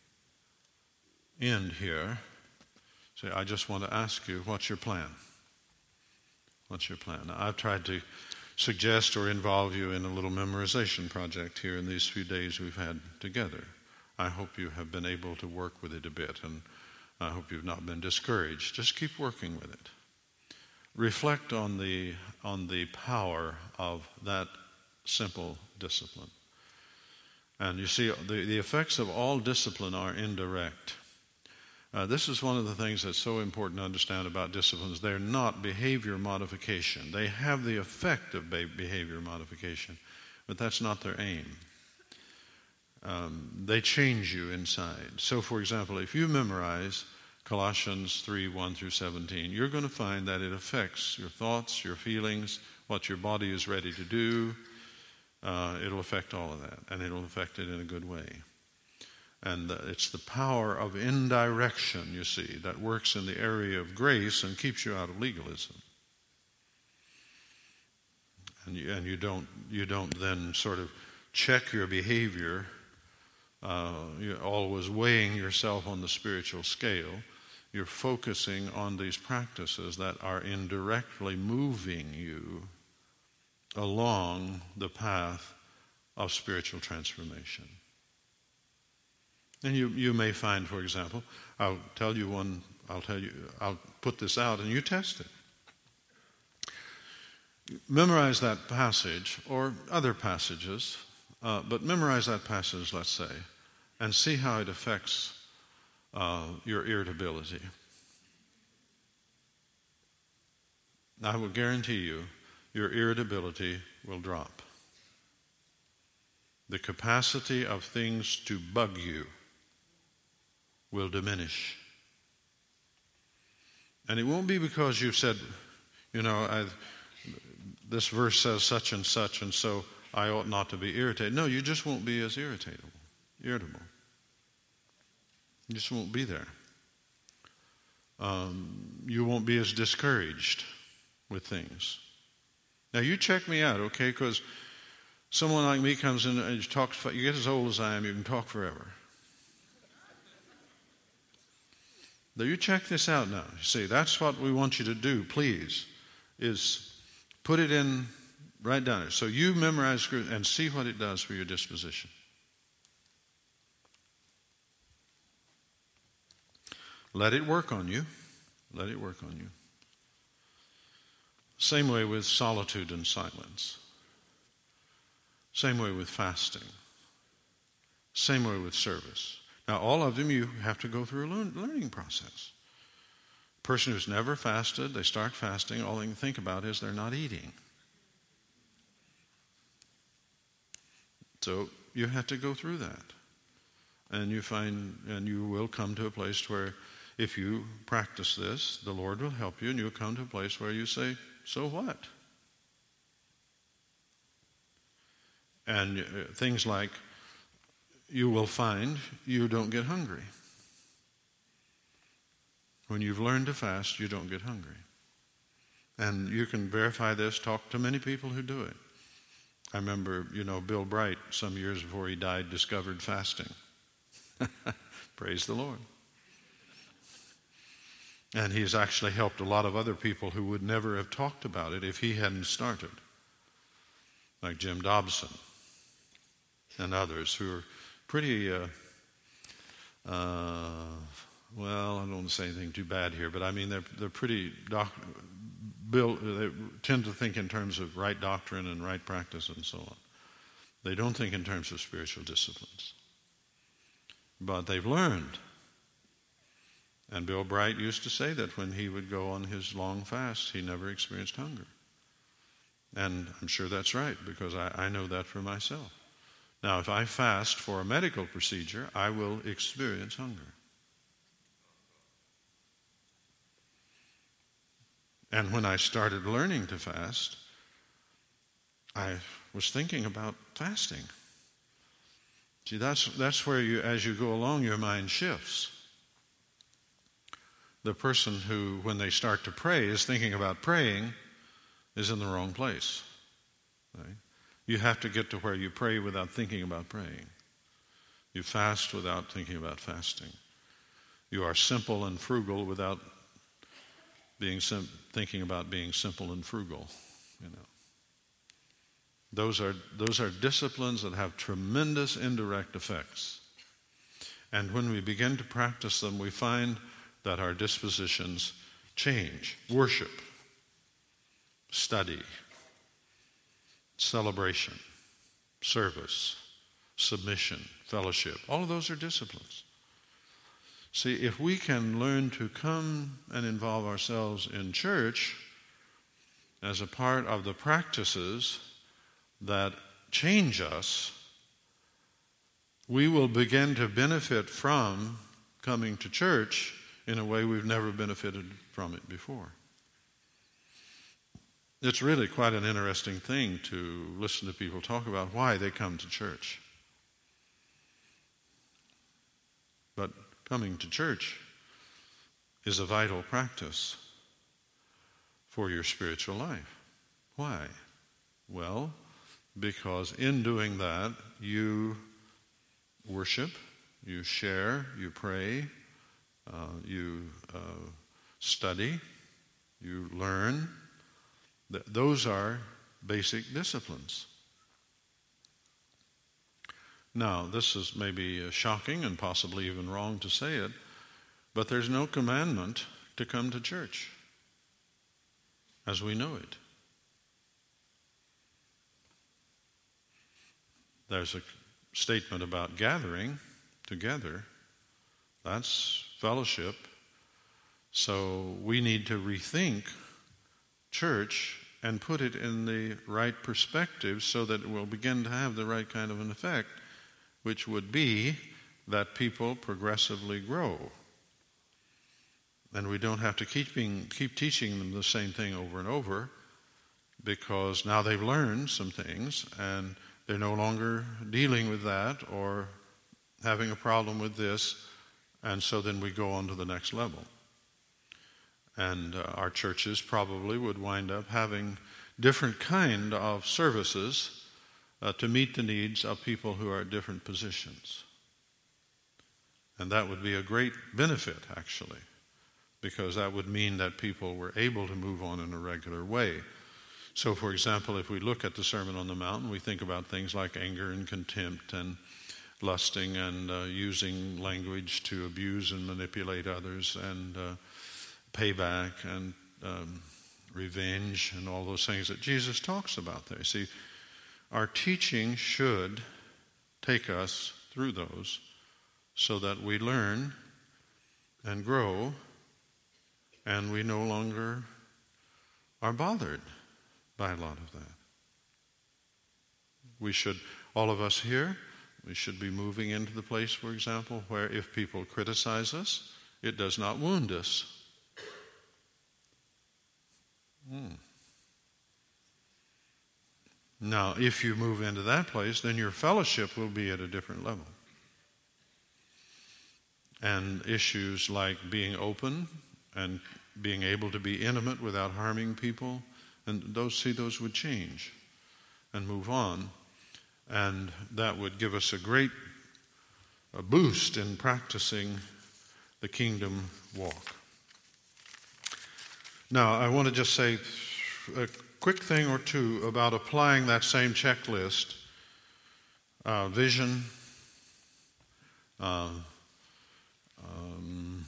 end here, say, I just want to ask you, what's your plan? What's your plan? Now, I've tried to suggest or involve you in a little memorization project here in these few days we've had together. I hope you have been able to work with it a bit, and I hope you've not been discouraged. Just keep working with it. Reflect on the on the power of that simple discipline. And you see, the, the effects of all discipline are indirect. Uh, this is one of the things that's so important to understand about disciplines. They're not behavior modification. They have the effect of behavior modification, but that's not their aim. Um, they change you inside. So, for example, if you memorize Colossians three, one through seventeen, you're going to find that it affects your thoughts, your feelings, what your body is ready to do. Uh, it'll affect all of that, and it'll affect it in a good way. And uh, it's the power of indirection, you see, that works in the area of grace and keeps you out of legalism. And you, and you don't you don't then sort of check your behavior. Uh, you're always weighing yourself on the spiritual scale. You're focusing on these practices that are indirectly moving you along the path of spiritual transformation. And you, you may find, for example, I'll tell you one, I'll tell you, I'll put this out and you test it. Memorize that passage or other passages, uh, but memorize that passage, let's say, and see how it affects uh, your irritability. I will guarantee you, your irritability will drop. the capacity of things to bug you will diminish. And it won't be because you've said, you know, I, this verse says such and such, and so I ought not to be irritated. No, you just won't be as irritable. Irritable. You just won't be there. Um, you won't be as discouraged with things. Now, you check me out, okay? Because someone like me comes in and talks. You get as old as I am, you can talk forever. Now, you check this out now. You see, that's what we want you to do, please, is put it in, write down it. So you memorize Scripture and see what it does for your disposition. Let it work on you. Let it work on you. Same way with solitude and silence. Same way with fasting. Same way with service. Now, all of them, you have to go through a learning process. A person who's never fasted, they start fasting, all they can think about is they're not eating. So you have to go through that. And you find, and you will come to a place where if you practice this, the Lord will help you, and you'll come to a place where you say, so what? And uh, things like, you will find you don't get hungry. When you've learned to fast, you don't get hungry. And you can verify this, talk to many people who do it. I remember, you know, Bill Bright, some years before he died, discovered fasting. Praise the Lord. And he's actually helped a lot of other people who would never have talked about it if he hadn't started. Like Jim Dobson and others who are pretty, uh, uh, well, I don't want to say anything too bad here, but I mean, they're, they're pretty, doc, built, they tend to think in terms of right doctrine and right practice and so on. They don't think in terms of spiritual disciplines. But they've learned. And Bill Bright used to say that when he would go on his long fast, he never experienced hunger. And I'm sure that's right, because I, I know that for myself. Now, if I fast for a medical procedure, I will experience hunger. And when I started learning to fast, I was thinking about fasting. See, that's, that's where you, as you go along, your mind shifts. The person who, when they start to pray, is thinking about praying is in the wrong place. Right? You have to get to where you pray without thinking about praying. You fast without thinking about fasting. You are simple and frugal without being sim- thinking about being simple and frugal. You know, those are those are disciplines that have tremendous indirect effects. And when we begin to practice them, we find that our dispositions change. Worship, study, celebration, service, submission, fellowship. All of those are disciplines. See, if we can learn to come and involve ourselves in church as a part of the practices that change us, we will begin to benefit from coming to church in a way we've never benefited from it before. It's really quite an interesting thing to listen to people talk about why they come to church. But coming to church is a vital practice for your spiritual life. Why? Well, because in doing that, you worship, you share, you pray, uh, you uh, study, you learn. Th- those are basic disciplines. Now, this is maybe shocking and possibly even wrong to say it, but there's no commandment to come to church as we know it. There's a statement about gathering together. That's fellowship. So we need to rethink church and put it in the right perspective so that it will begin to have the right kind of an effect, which would be that people progressively grow. And we don't have to keep, being, keep teaching them the same thing over and over, because now they've learned some things and they're no longer dealing with that or having a problem with this, and so then we go on to the next level. And uh, our churches probably would wind up having different kind of services uh, to meet the needs of people who are at different positions. And that would be a great benefit, actually, because that would mean that people were able to move on in a regular way. So, for example, if we look at the Sermon on the Mount, we think about things like anger and contempt and lusting and uh, using language to abuse and manipulate others and uh, payback and um, revenge and all those things that Jesus talks about there. See, our teaching should take us through those so that we learn and grow and we no longer are bothered by a lot of that. We should, all of us here, we should be moving into the place, for example, where if people criticize us, it does not wound us. Hmm. Now, if you move into that place, then your fellowship will be at a different level. And issues like being open and being able to be intimate without harming people, and those, see, those would change and move on. And that would give us a great a boost in practicing the kingdom walk. Now, I want to just say a quick thing or two about applying that same checklist, uh, vision, uh, um,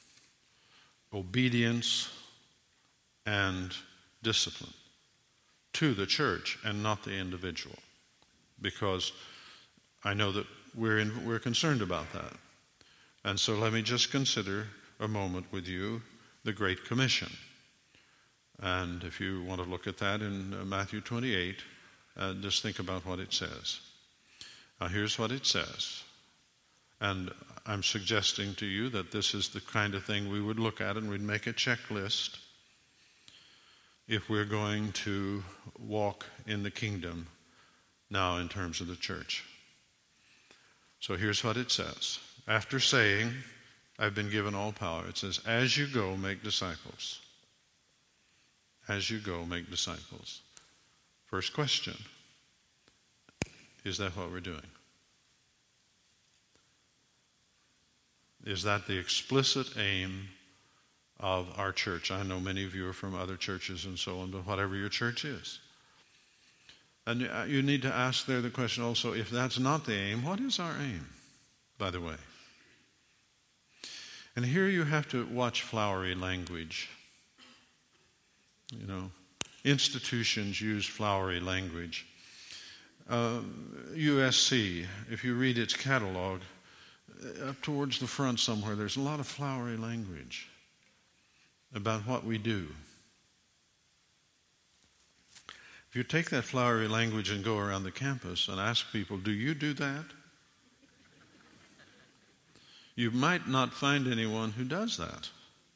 obedience, and discipline to the church and not the individual, because I know that we're in, we're concerned about that. And so let me just consider a moment with you the Great Commission. And if you want to look at that in uh, Matthew twenty-eight, uh, just think about what it says. Now, here's what it says. And I'm suggesting to you that this is the kind of thing we would look at, and we'd make a checklist if we're going to walk in the kingdom now in terms of the church. So here's what it says. After saying, I've been given all power, it says, as you go, make disciples. As you go, make disciples. First question, is that what we're doing? Is that the explicit aim of our church? I know many of you are from other churches and so on, but whatever your church is. And you need to ask there the question also, if that's not the aim, what is our aim, by the way? And here you have to watch flowery language. You know, institutions use flowery language. Uh, U S C, if you read its catalog, up towards the front somewhere, there's a lot of flowery language about what we do. If you take that flowery language and go around the campus and ask people, do you do that? You might not find anyone who does that.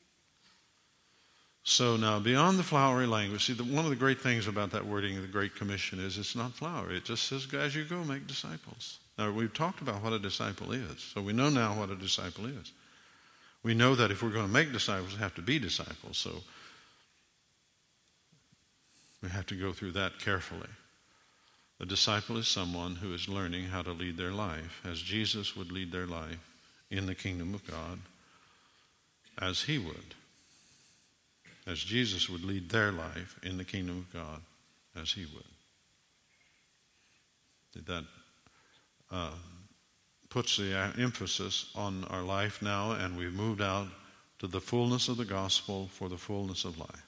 So now, beyond the flowery language, see, the, one of the great things about that wording of the Great Commission is it's not flowery. It just says, as you go, make disciples. Now, we've talked about what a disciple is, so we know now what a disciple is. We know that if we're going to make disciples, we have to be disciples, so we have to go through that carefully. A disciple is someone who is learning how to lead their life as Jesus would lead their life in the kingdom of God, as he would. As Jesus would lead their life in the kingdom of God, as he would. That uh, puts the emphasis on our life now, and we've moved out to the fullness of the gospel for the fullness of life.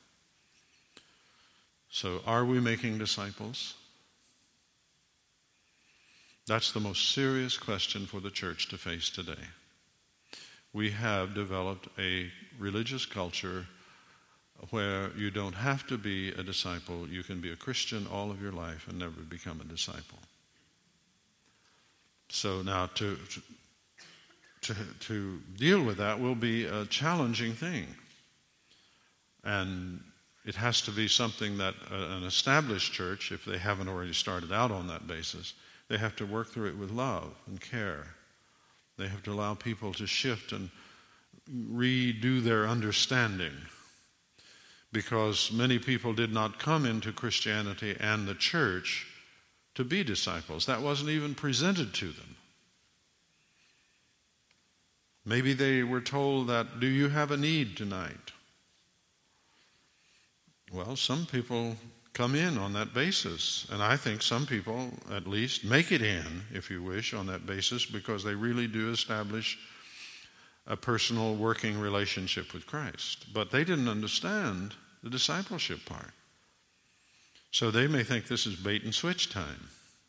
So, are we making disciples? That's the most serious question for the church to face today. We have developed a religious culture where you don't have to be a disciple. You can be a Christian all of your life and never become a disciple. So now to, to, to deal with that will be a challenging thing. And it has to be something that an established church, if they haven't already started out on that basis, they have to work through it with love and care. They have to allow people to shift and redo their understanding, because many people did not come into Christianity and the church to be disciples. That wasn't even presented to them. Maybe they were told that, do you have a need tonight? Well, some people come in on that basis, and I think some people at least make it in, if you wish, on that basis, because they really do establish a personal working relationship with Christ. But they didn't understand the discipleship part. So they may think this is bait and switch time.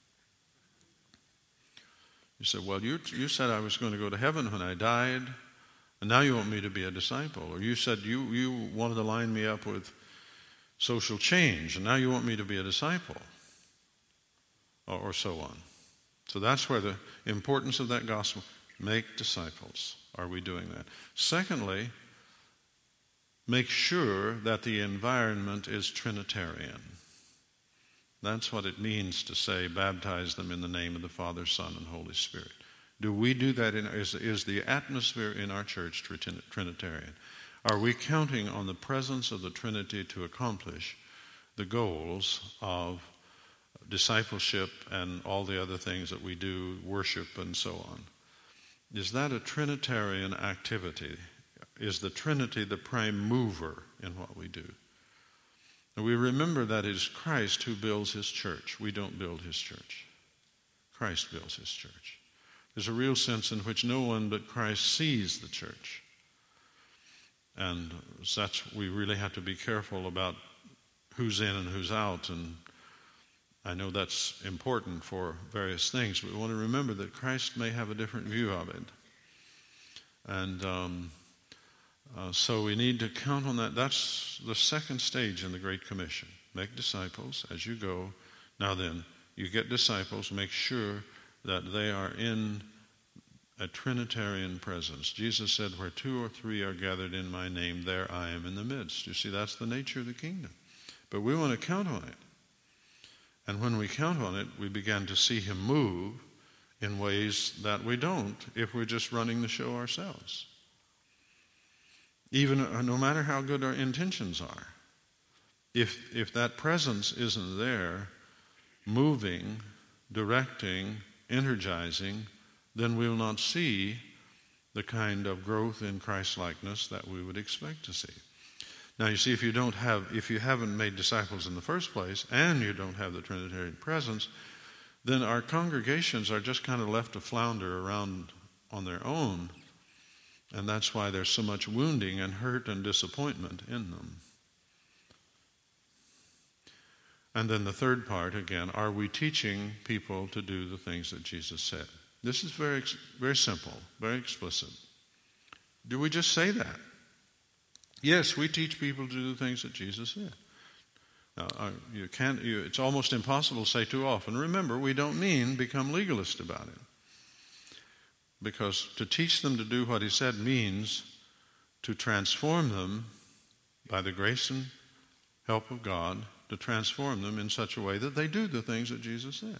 You said, well, you, you said I was going to go to heaven when I died, and now you want me to be a disciple. Or you said you, you wanted to line me up with social change, and now you want me to be a disciple, or, or so on. So that's where the importance of that gospel, make disciples. Are we doing that? Secondly, make sure that the environment is Trinitarian. That's what it means to say, baptize them in the name of the Father, Son, and Holy Spirit. Do we do that? In, is, is the atmosphere in our church Trinitarian? Are we counting on the presence of the Trinity to accomplish the goals of discipleship and all the other things that we do, worship and so on? Is that a Trinitarian activity? Is the Trinity the prime mover in what we do? And we remember that it is Christ who builds his church. We don't build his church. Christ builds his church. There's a real sense in which no one but Christ sees the church. And that's, we really have to be careful about who's in and who's out. And I know that's important for various things, but we want to remember that Christ may have a different view of it. And um, uh, so we need to count on that. That's the second stage in the Great Commission. Make disciples as you go. Now then, you get disciples, make sure that they are in a Trinitarian presence. Jesus said, where two or three are gathered in my name, there I am in the midst. You see, that's the nature of the kingdom. But we want to count on it. And when we count on it, we begin to see him move in ways that we don't if we're just running the show ourselves. Even uh, no matter how good our intentions are, if if that presence isn't there, moving, directing, energizing, then we'll not see the kind of growth in Christ-likeness that we would expect to see. Now, you see, if you don't have, if you haven't made disciples in the first place, and you don't have the Trinitarian presence, then our congregations are just kind of left to flounder around on their own, and that's why there's so much wounding and hurt and disappointment in them. And then the third part, again, are we teaching people to do the things that Jesus said? This is very, very simple, very explicit. Do we just say that? Yes, we teach people to do the things that Jesus said. Now, you can't. You, it's almost impossible to say too often. Remember, we don't mean become legalist about it. Because to teach them to do what he said means to transform them by the grace and help of God, to transform them in such a way that they do the things that Jesus said.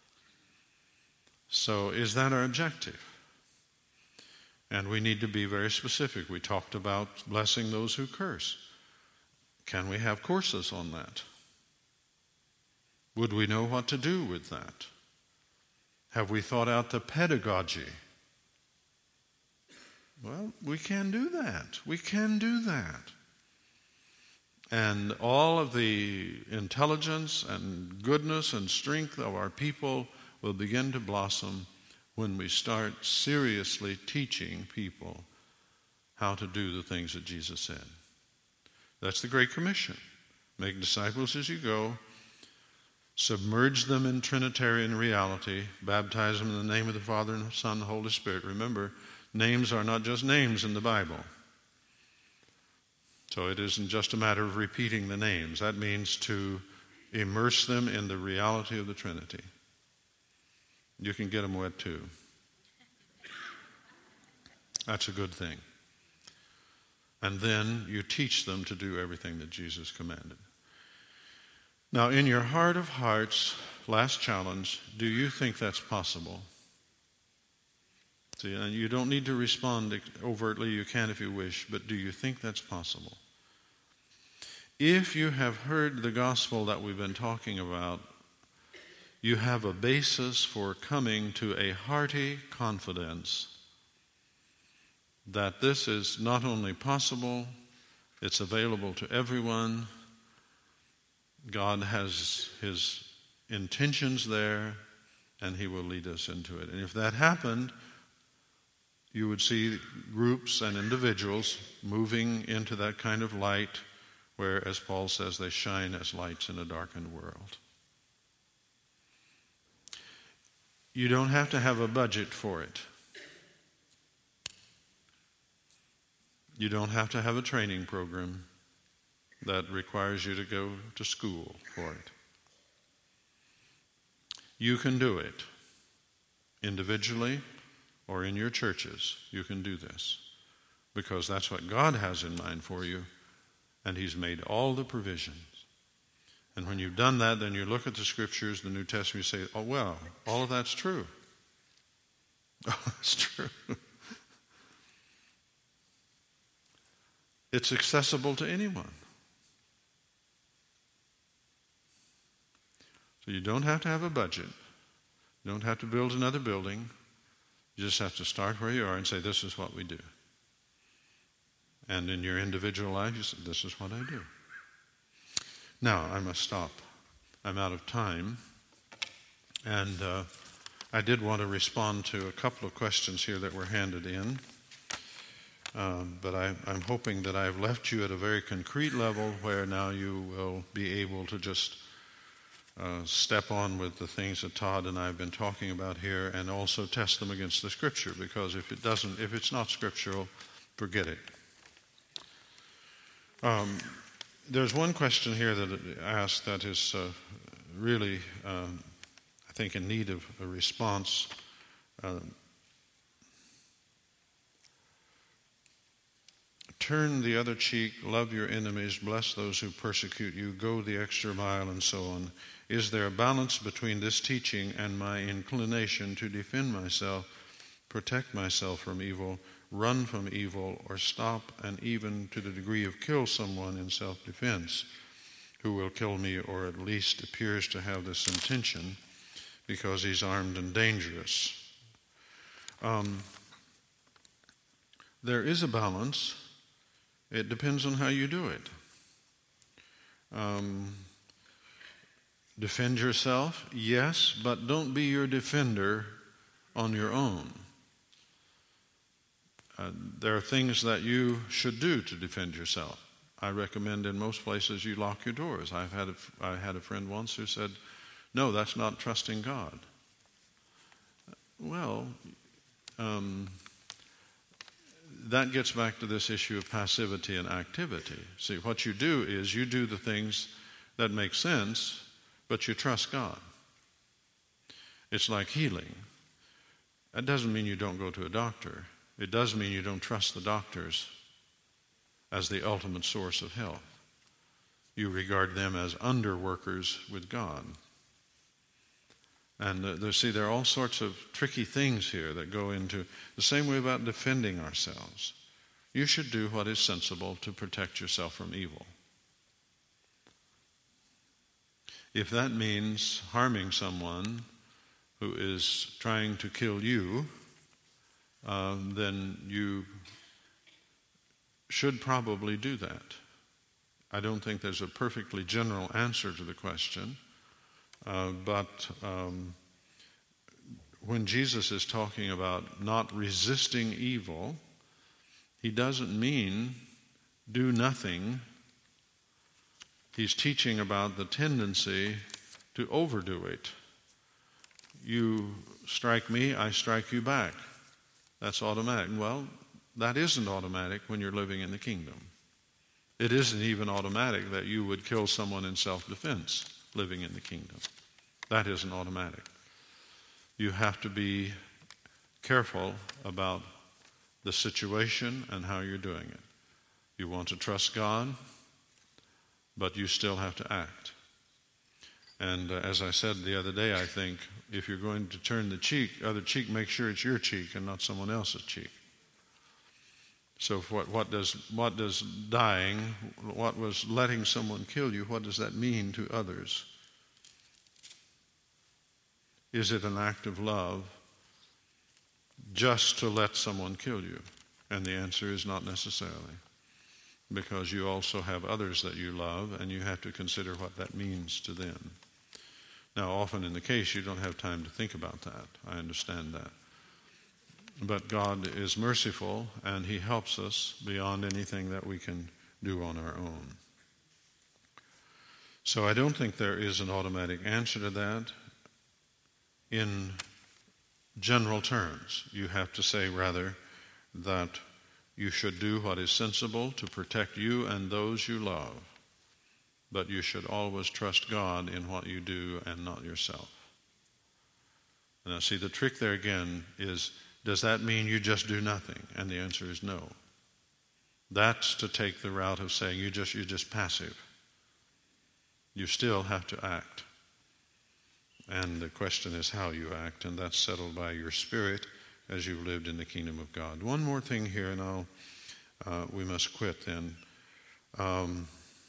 So is that our objective? And we need to be very specific. We talked about blessing those who curse. Can we have courses on that? Would we know what to do with that? Have we thought out the pedagogy? Well, we can do that. We can do that. And all of the intelligence and goodness and strength of our people will begin to blossom when we start seriously teaching people how to do the things that Jesus said. That's the Great Commission. Make disciples as you go. Submerge them in Trinitarian reality. Baptize them in the name of the Father and the Son and the Holy Spirit. Remember, names are not just names in the Bible. So it isn't just a matter of repeating the names. That means to immerse them in the reality of the Trinity. You can get them wet too. That's a good thing. And then you teach them to do everything that Jesus commanded. Now, in your heart of hearts, last challenge, do you think that's possible? See, and you don't need to respond overtly. You can if you wish, but do you think that's possible? If you have heard the gospel that we've been talking about, you have a basis for coming to a hearty confidence that this is not only possible, it's available to everyone. God has His intentions there, and He will lead us into it. And if that happened, you would see groups and individuals moving into that kind of light where, as Paul says, they shine as lights in a darkened world. You don't have to have a budget for it. You don't have to have a training program that requires you to go to school for it. You can do it individually or in your churches. You can do this because that's what God has in mind for you, and He's made all the provisions. And when you've done that, then you look at the Scriptures, the New Testament, you say, oh, well, all of that's true. Oh, that's true. It's accessible to anyone. So you don't have to have a budget. You don't have to build another building. You just have to start where you are and say, this is what we do. And in your individual life, you say, this is what I do. Now, I must stop. I'm out of time. And uh, I did want to respond to a couple of questions here that were handed in. Um, but I, I'm hoping that I've left you at a very concrete level where now you will be able to just uh, step on with the things that Todd and I have been talking about here, and also test them against the Scripture. Because if it doesn't, if it's not scriptural, forget it. Um, there's one question here that I asked that is uh, really, um, I think, in need of a response. Um, Turn the other cheek, love your enemies, bless those who persecute you, go the extra mile, and so on. Is there a balance between this teaching and my inclination to defend myself, protect myself from evil, run from evil, or stop and even to the degree of kill someone in self-defense who will kill me, or at least appears to have this intention because he's armed and dangerous? Um, there is a balance. It depends on how you do it. Um, defend yourself, yes, but don't be your defender on your own. Uh, there are things that you should do to defend yourself. I recommend in most places you lock your doors. I've had a, I had a friend once who said, no, that's not trusting God. Well, um, that gets back to this issue of passivity and activity. See, what you do is you do the things that make sense, but you trust God. It's like healing. That doesn't mean you don't go to a doctor. It does mean you don't trust the doctors as the ultimate source of health. You regard them as under-workers with God. And uh, there, see, there are all sorts of tricky things here that go into the same way about defending ourselves. You should do what is sensible to protect yourself from evil. If that means harming someone who is trying to kill you, uh, then you should probably do that. I don't think there's a perfectly general answer to the question. Uh, but um, when Jesus is talking about not resisting evil, He doesn't mean do nothing. He's teaching about the tendency to overdo it. You strike me, I strike you back. That's automatic. Well, that isn't automatic when you're living in the kingdom. It isn't even automatic that you would kill someone in self-defense living in the kingdom. That isn't automatic. You have to be careful about the situation and how you're doing it. You want to trust God, but you still have to act. And uh, as I said the other day, I think if you're going to turn the cheek, other cheek, make sure it's your cheek and not someone else's cheek. So what, what does what does dying, what was letting someone kill you, what does that mean to others? Is it an act of love just to let someone kill you? And the answer is not necessarily, because you also have others that you love, and you have to consider what that means to them. Now, often in the case, you don't have time to think about that. I understand that. But God is merciful, and He helps us beyond anything that we can do on our own. So I don't think there is an automatic answer to that. In general terms, you have to say rather that you should do what is sensible to protect you and those you love, but you should always trust God in what you do and not yourself. Now, see, the trick there again is, does that mean you just do nothing? And the answer is no. That's to take the route of saying you just, you're just passive. You still have to act. And the question is how you act, and that's settled by your spirit as you've lived in the kingdom of God. One more thing here, and I'll, uh, we must quit then. Um,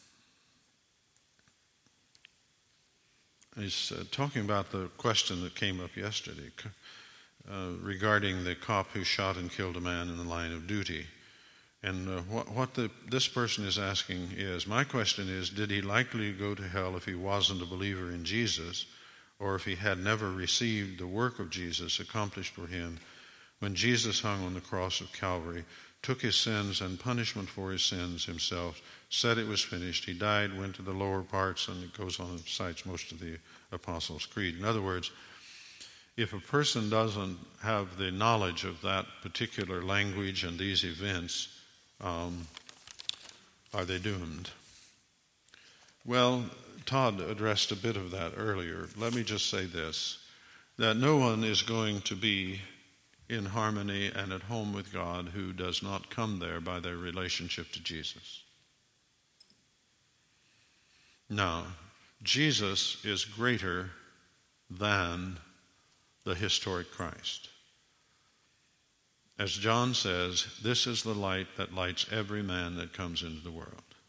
he's uh, talking about the question that came up yesterday uh, regarding the cop who shot and killed a man in the line of duty. And uh, what, what the, this person is asking is, my question is, did he likely go to hell if he wasn't a believer in Jesus, or if he had never received the work of Jesus accomplished for him when Jesus hung on the cross of Calvary, took his sins and punishment for his sins himself, said it was finished, he died, went to the lower parts, and it goes on and cites most of the Apostles' Creed. In other words, if a person doesn't have the knowledge of that particular language and these events, um, are they doomed? Well, Todd addressed a bit of that earlier. Let me just say this, that no one is going to be in harmony and at home with God who does not come there by their relationship to Jesus. Now, Jesus is greater than the historic Christ. As John says, this is the light that lights every man that comes into the world.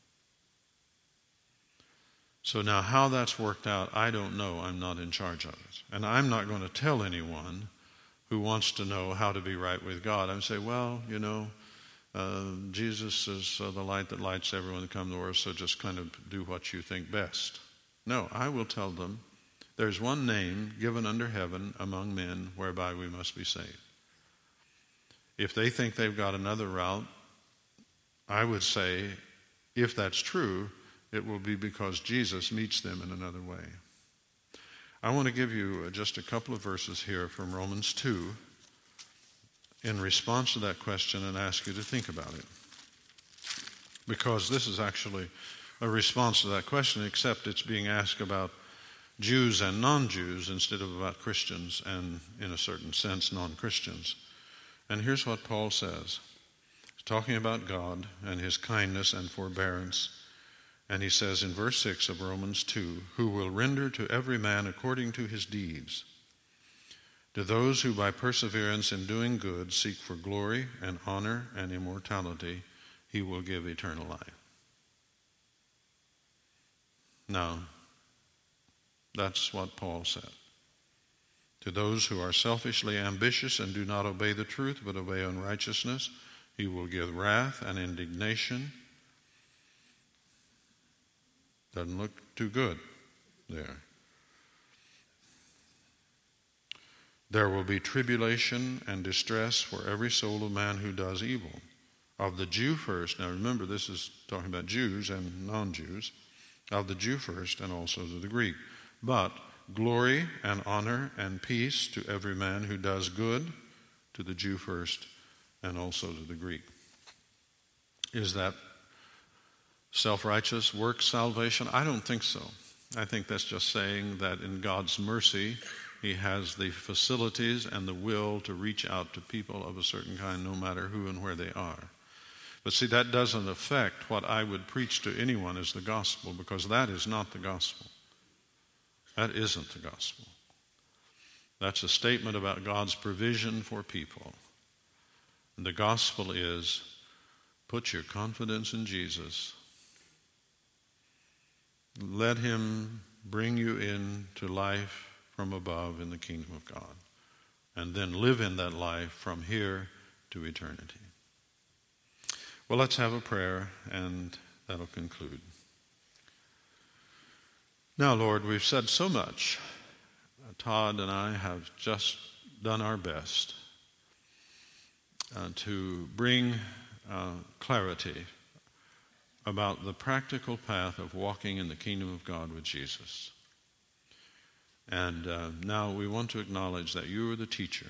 So now how that's worked out, I don't know. I'm not in charge of it. And I'm not going to tell anyone who wants to know how to be right with God. I'm say, well, you know, uh, Jesus is uh, the light that lights everyone that comes to the world, so just kind of do what you think best. No, I will tell them, there's one name given under heaven among men whereby we must be saved. If they think they've got another route, I would say, if that's true, it will be because Jesus meets them in another way. I want to give you just a couple of verses here from Romans two in response to that question and ask you to think about it. Because this is actually a response to that question, except it's being asked about Jews and non-Jews instead of about Christians and, in a certain sense, non-Christians. And here's what Paul says. He's talking about God and his kindness and forbearance. And he says in verse six of Romans two, who will render to every man according to his deeds. To those who by perseverance in doing good seek for glory and honor and immortality, he will give eternal life. Now, that's what Paul said. To those who are selfishly ambitious and do not obey the truth but obey unrighteousness, he will give wrath and indignation. Doesn't look too good there. There will be tribulation and distress for every soul of man who does evil. Of the Jew first, now remember this is talking about Jews and non-Jews, of the Jew first and also to the Greek. But glory and honor and peace to every man who does good, to the Jew first and also to the Greek. Is that self-righteous works salvation? I don't think so. I think that's just saying that in God's mercy, he has the facilities and the will to reach out to people of a certain kind, no matter who and where they are. But see, that doesn't affect what I would preach to anyone as the gospel, because that is not the gospel. That isn't the gospel. That's a statement about God's provision for people. And the gospel is, put your confidence in Jesus. Let him bring you into life from above in the kingdom of God, and then live in that life from here to eternity. Well, let's have a prayer, and that'll conclude. Now, Lord, we've said so much. Todd and I have just done our best uh, to bring uh, clarity about the practical path of walking in the kingdom of God with Jesus. And uh, now we want to acknowledge that you are the teacher.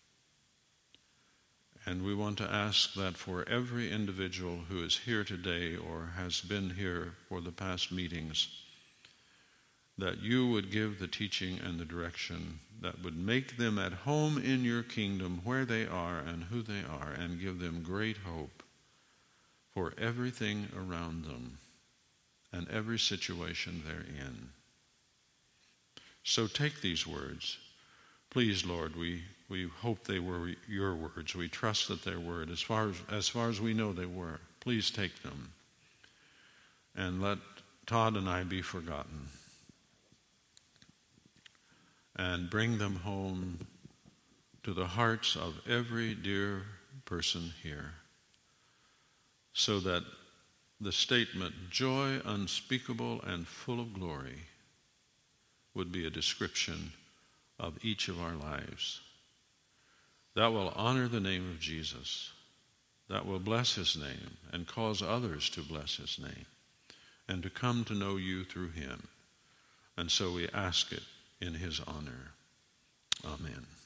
And we want to ask that for every individual who is here today or has been here for the past meetings, that you would give the teaching and the direction that would make them at home in your kingdom where they are and who they are, and give them great hope for everything around them and every situation they're in. So take these words. Please, Lord, we, we hope they were your words. We trust that they're word. As far as, as far as we know they were, please take them and let Todd and I be forgotten, and bring them home to the hearts of every dear person here, so that the statement, joy unspeakable and full of glory, would be a description of each of our lives. That will honor the name of Jesus. That will bless his name and cause others to bless his name and to come to know you through him. And so we ask it in his honor. Amen.